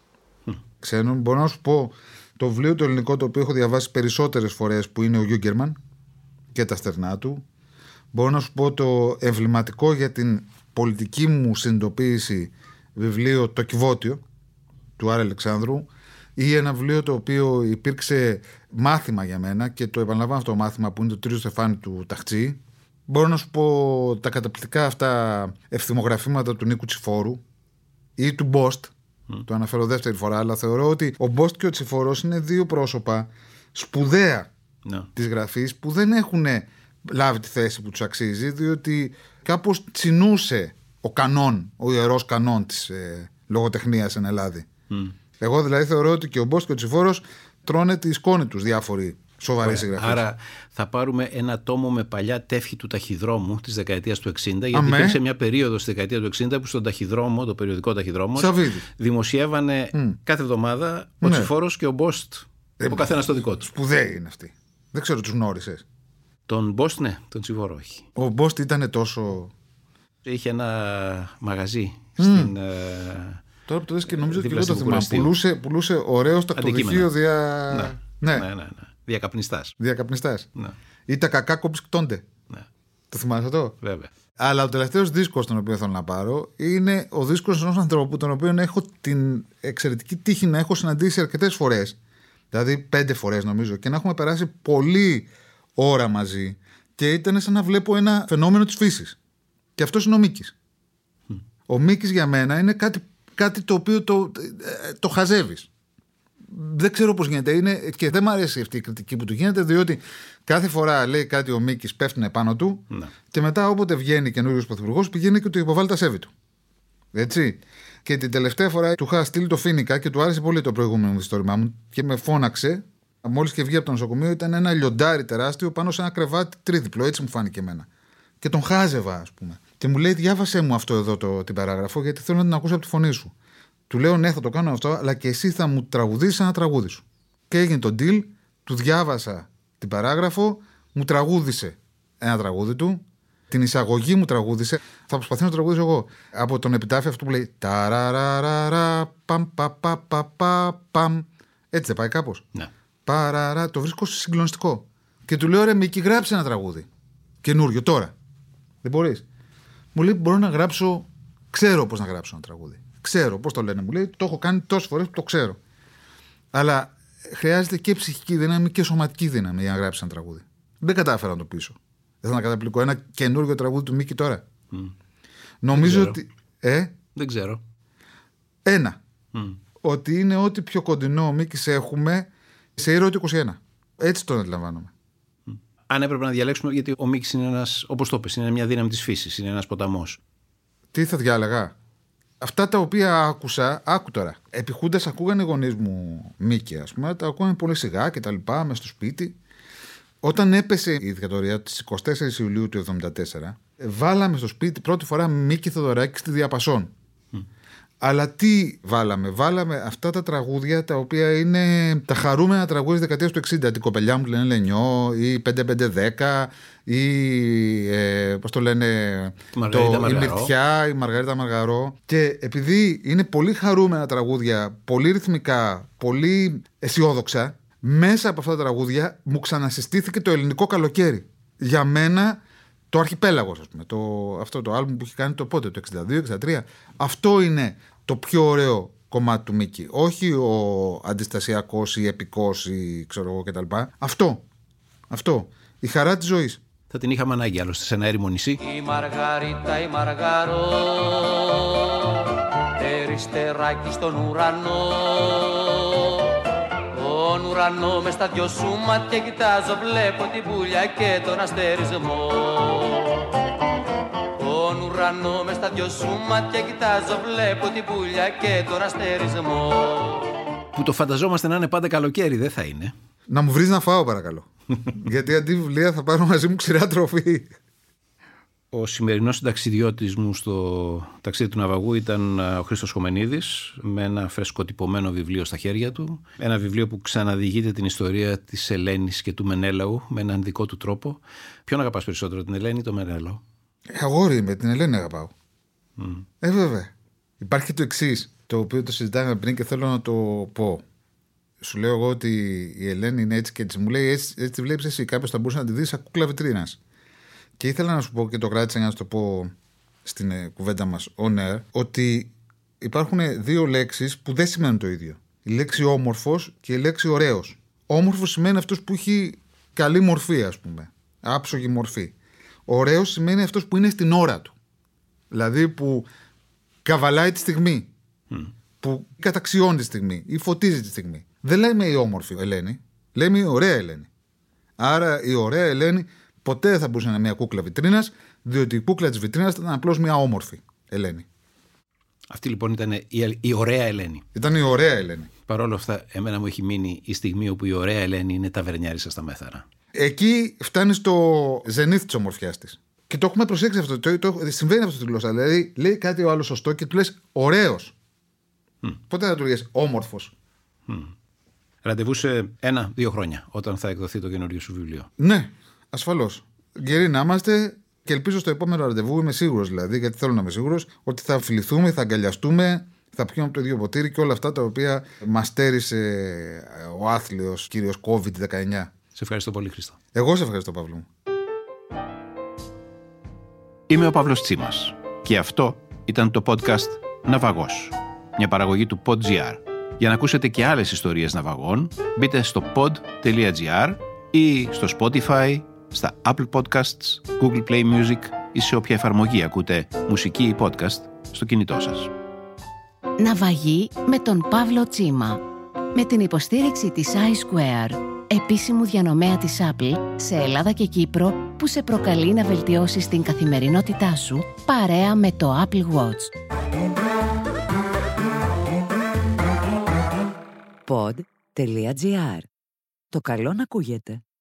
Ξένον. Μπορώ να σου πω το βιβλίο το ελληνικό, το οποίο έχω διαβάσει περισσότερες φορές, που είναι ο Γιούγκερμαν και τα στερνά του. Μπορώ να σου πω το εμβληματικό για την πολιτική μου συνειδητοποίηση βιβλίο Το Κιβώτιο του Άρη Αλεξάνδρου, ή ένα βιβλίο το οποίο υπήρξε μάθημα για μένα και το επαναλαμβάνω αυτό το μάθημα, που είναι το Τρίτο Στεφάνι του Ταχτσή. Μπορώ να σου πω τα καταπληκτικά αυτά ευθυμογραφήματα του Νίκου Τσιφόρου ή του Μπόστ. Το αναφέρω δεύτερη φορά, αλλά θεωρώ ότι ο Μπόστ και ο Τσιφόρος είναι δύο πρόσωπα σπουδαία της γραφής, που δεν έχουν λάβει τη θέση που τους αξίζει, διότι κάπως τσινούσε ο ιερός κανόν της λογοτεχνίας στην Ελλάδα. Εγώ δηλαδή θεωρώ ότι και ο Μπόστ και ο Τσιφόρος τρώνε τη σκόνη τους διάφοροι σοβαροί συγγραφείς. Άρα θα πάρουμε ένα τόμο με παλιά τεύχη του ταχυδρόμου της δεκαετίας του 60, γιατί υπήρξε μια περίοδο στη δεκαετία του 60 που στον ταχυδρόμο, το περιοδικό ταχυδρόμο, δημοσιεύανε κάθε εβδομάδα ο Τσιφόρος και ο Μπόστ, ο καθένας το δικό του. Σπουδαίοι είναι αυτοί. Δεν ξέρω, τους γνώρισες? Τον Μπόστ, ναι, τον Τσιφόρο όχι. Ο Μπόστ ήταν τόσο... Είχε ένα μαγαζί στην... Τώρα που το δεις και νομίζω ότι εγώ το θυμάμαι. Πουλούσε ωραίο στακτοδοχείο Ναι. Διακαπνιστάς. Ναι. Ή τα κακά κομπισκτώνται. Ναι. Το θυμάσαι αυτό? Βέβαια. Αλλά ο τελευταίος δίσκος τον οποίο θέλω να πάρω είναι ο δίσκος ενός ανθρώπου, τον οποίο έχω την εξαιρετική τύχη να έχω συναντήσει αρκετές φορές. Δηλαδή 5 φορές νομίζω, και να έχουμε περάσει πολλή ώρα μαζί, και ήταν σαν να βλέπω ένα φαινόμενο της φύσης. Και αυτός είναι ο Μίκης. Ο Μίκης για μένα είναι κάτι το οποίο το χαζεύεις. Δεν ξέρω πώς γίνεται. Και δεν μου αρέσει αυτή η κριτική που του γίνεται, διότι κάθε φορά λέει κάτι ο Μίκης, πέφτουν επάνω του, και μετά όποτε βγαίνει καινούριος πρωθυπουργός πηγαίνει και του υποβάλλει τα σέβη του. Έτσι. Και την τελευταία φορά του είχα στείλει το Φίνικα και του άρεσε πολύ το προηγούμενο διστόρημά μου και με φώναξε. Μόλις και βγει από το νοσοκομείο, ήταν ένα λιοντάρι τεράστιο πάνω σε ένα κρεβάτι τρίδιπλο. Έτσι μου φάνηκε εμένα. Και τον χάζευα, ας πούμε. Και μου λέει: διάβασέ μου αυτό εδώ την παράγραφο, γιατί θέλω να την ακούσω από τη φωνή σου. Του λέω: ναι, θα το κάνω αυτό, αλλά και εσύ θα μου τραγουδήσεις ένα τραγούδι σου. Και έγινε το deal, του διάβασα την παράγραφο, μου τραγούδισε ένα τραγούδι του, την εισαγωγή μου τραγούδισε. Θα προσπαθήσω να το τραγουδήσω εγώ. Από τον επιτάφιο αυτό που λέει ταραραραρα, παμ, παμ. Έτσι δεν πάει κάπως? Ναι. Παραρα, το βρίσκω συγκλονιστικό. Και του λέω: ρε Μίκη, γράψε ένα τραγούδι. Καινούριο τώρα. Δεν μπορείς? Μου λέει: μπορώ να γράψω. Ξέρω πώς να γράψω ένα τραγούδι. Ξέρω πώς το λένε. Μου λέει: το έχω κάνει τόσες φορές που το ξέρω. Αλλά χρειάζεται και ψυχική δύναμη και σωματική δύναμη για να γράψει ένα τραγούδι. Δεν κατάφερα να το πείσω. Δεν θα να καταπληκτικό ένα καινούριο τραγούδι του Μίκη τώρα. Νομίζω ότι. Δεν ξέρω. Ένα. Ότι είναι ό,τι πιο κοντινό ο Μίκης έχουμε σε ήρωα του 21. Έτσι τον αντιλαμβάνομαι. Αν έπρεπε να διαλέξουμε, γιατί ο Μίκης είναι ένας, όπως το είπες, είναι μια δύναμη της φύσης, είναι ένας ποταμός. Τι θα διάλεγα? Αυτά τα οποία άκουσα, άκου τώρα. Επιχούντας ακούγανε οι γονείς μου Μίκη, ας πούμε, τα ακούγανε πολύ σιγά και τα λοιπά, μες στο σπίτι. Όταν έπεσε η δικτατορία της 24 Ιουλίου του 1974, βάλαμε στο σπίτι πρώτη φορά Μίκη Θεοδωράκη στη Διαπασόν. Αλλά τι βάλαμε? Βάλαμε αυτά τα τραγούδια τα οποία είναι τα χαρούμενα τραγούδια της δεκαετίας του 60. Την κοπελιά μου λένε Λενιό, ή 5510, ή πώς το λένε, η Μυρτιά, η Μαργαρίτα Μαργαρό. Και επειδή είναι πολύ χαρούμενα τραγούδια, πολύ ρυθμικά, πολύ αισιόδοξα, μέσα από αυτά τα τραγούδια μου ξανασυστήθηκε το ελληνικό καλοκαίρι. Για μένα το Αρχιπέλαγος, ας πούμε, αυτό το άλμπουμ που έχει κάνει το 62-63, αυτό είναι το πιο ωραίο κομμάτι του Μίκη. Όχι ο αντιστασιακός ή επικός ή ξέρω εγώ κτλ. Αυτό. Η χαρά της ζωής. Θα την είχαμε ανάγκη άλλωστε σε ένα έρημο νησί. Η Μαργαρίτα η Μαργαρό, περιστεράκι στον ουρανό. Τον ουρανό μες στα δυο σου μάτια κοιτάζω, βλέπω την πουλιά και τον αστερισμό. Τον ουρανό μες στα δυο σου μάτια κοιτάζω, βλέπω την πουλιά και τον αστερισμό. Που το φανταζόμαστε να είναι πάντα καλοκαίρι, δεν θα είναι. Να μου βρεις να φάω παρακαλώ. Γιατί αντί βιβλία θα πάρω μαζί μου ξηρά τροφή. Ο σημερινός ταξιδιώτης μου στο ταξίδι του Ναυαγού ήταν ο Χρήστος Χομενίδης, με ένα φρεσκοτυπωμένο βιβλίο στα χέρια του. Ένα βιβλίο που ξαναδιηγείται την ιστορία της Ελένης και του Μενέλαου με έναν δικό του τρόπο. Ποιον αγαπάς περισσότερο, την Ελένη ή τον Μενέλαο? Αγόρι με την Ελένη αγαπάω. Βέβαια. Υπάρχει το εξής, το οποίο το συζητάμε πριν και θέλω να το πω. Σου λέω εγώ ότι η Ελένη είναι έτσι και έτσι. Μου λέει έτσι τη βλέπεις εσύ. Κάποιος θα μπορούσε να τη δει σαν κούκλα βιτρίνας. Και ήθελα να σου πω και το κράτησα για να σου το πω στην κουβέντα μας on air, ότι υπάρχουν δύο λέξεις που δεν σημαίνουν το ίδιο. Η λέξη όμορφος και η λέξη ωραίος. Όμορφος σημαίνει αυτός που έχει καλή μορφή, ας πούμε. Άψογη μορφή. Ωραίος σημαίνει αυτός που είναι στην ώρα του. Δηλαδή που καβαλάει τη στιγμή. Που καταξιώνει τη στιγμή ή φωτίζει τη στιγμή. Δεν λέμε η όμορφη Ελένη, λέμε η ωραία Ελένη. Άρα η ωραία Ελένη ποτέ δεν θα μπορούσε να είναι μια κούκλα βιτρίνας, διότι η κούκλα της βιτρίνας ήταν απλώς μια όμορφη Ελένη. Αυτή λοιπόν ήταν η ωραία Ελένη. Ήταν η ωραία Ελένη. Παρ' όλα αυτά, εμένα μου έχει μείνει η στιγμή όπου η ωραία Ελένη είναι ταβερνιάρισα στα Μέθαρα. Εκεί φτάνει στο ζενήθ της ομορφιάς της. Και το έχουμε προσέξει αυτό. Συμβαίνει αυτό στη γλώσσα. Δηλαδή, λέει κάτι ο άλλος σωστό και του λες ωραίος. Πότε θα του λες όμορφος? Ραντεβού σε 1-2 χρόνια, όταν θα εκδοθεί το καινούριο σου βιβλίο. Ναι, ασφαλώς. Γεροί να είμαστε και ελπίζω στο επόμενο ραντεβού, είμαι σίγουρος δηλαδή, γιατί θέλω να είμαι σίγουρος, ότι θα φιληθούμε, θα αγκαλιαστούμε, θα πιούμε από το ίδιο ποτήρι και όλα αυτά τα οποία μας στέρισε ο άθλιος κύριος COVID-19. Σε ευχαριστώ πολύ, Χρήστο. Εγώ σε ευχαριστώ, Παύλο μου. Είμαι ο Παύλος Τσίμας και αυτό ήταν το podcast Ναυαγός, μια παραγωγή του Pod.gr. Για να ακούσετε και άλλες ιστορίες ναυαγών, μπείτε στο pod.gr ή στο Spotify, στα Apple Podcasts, Google Play Music ή σε όποια εφαρμογή ακούτε μουσική ή podcast στο κινητό σας. Ναυαγή με τον Παύλο Τσίμα. Με την υποστήριξη της iSquare, επίσημου διανομέα της Apple σε Ελλάδα και Κύπρο, που σε προκαλεί να βελτιώσεις την καθημερινότητά σου παρέα με το Apple Watch. Pod.gr. Το καλό να ακούγεται.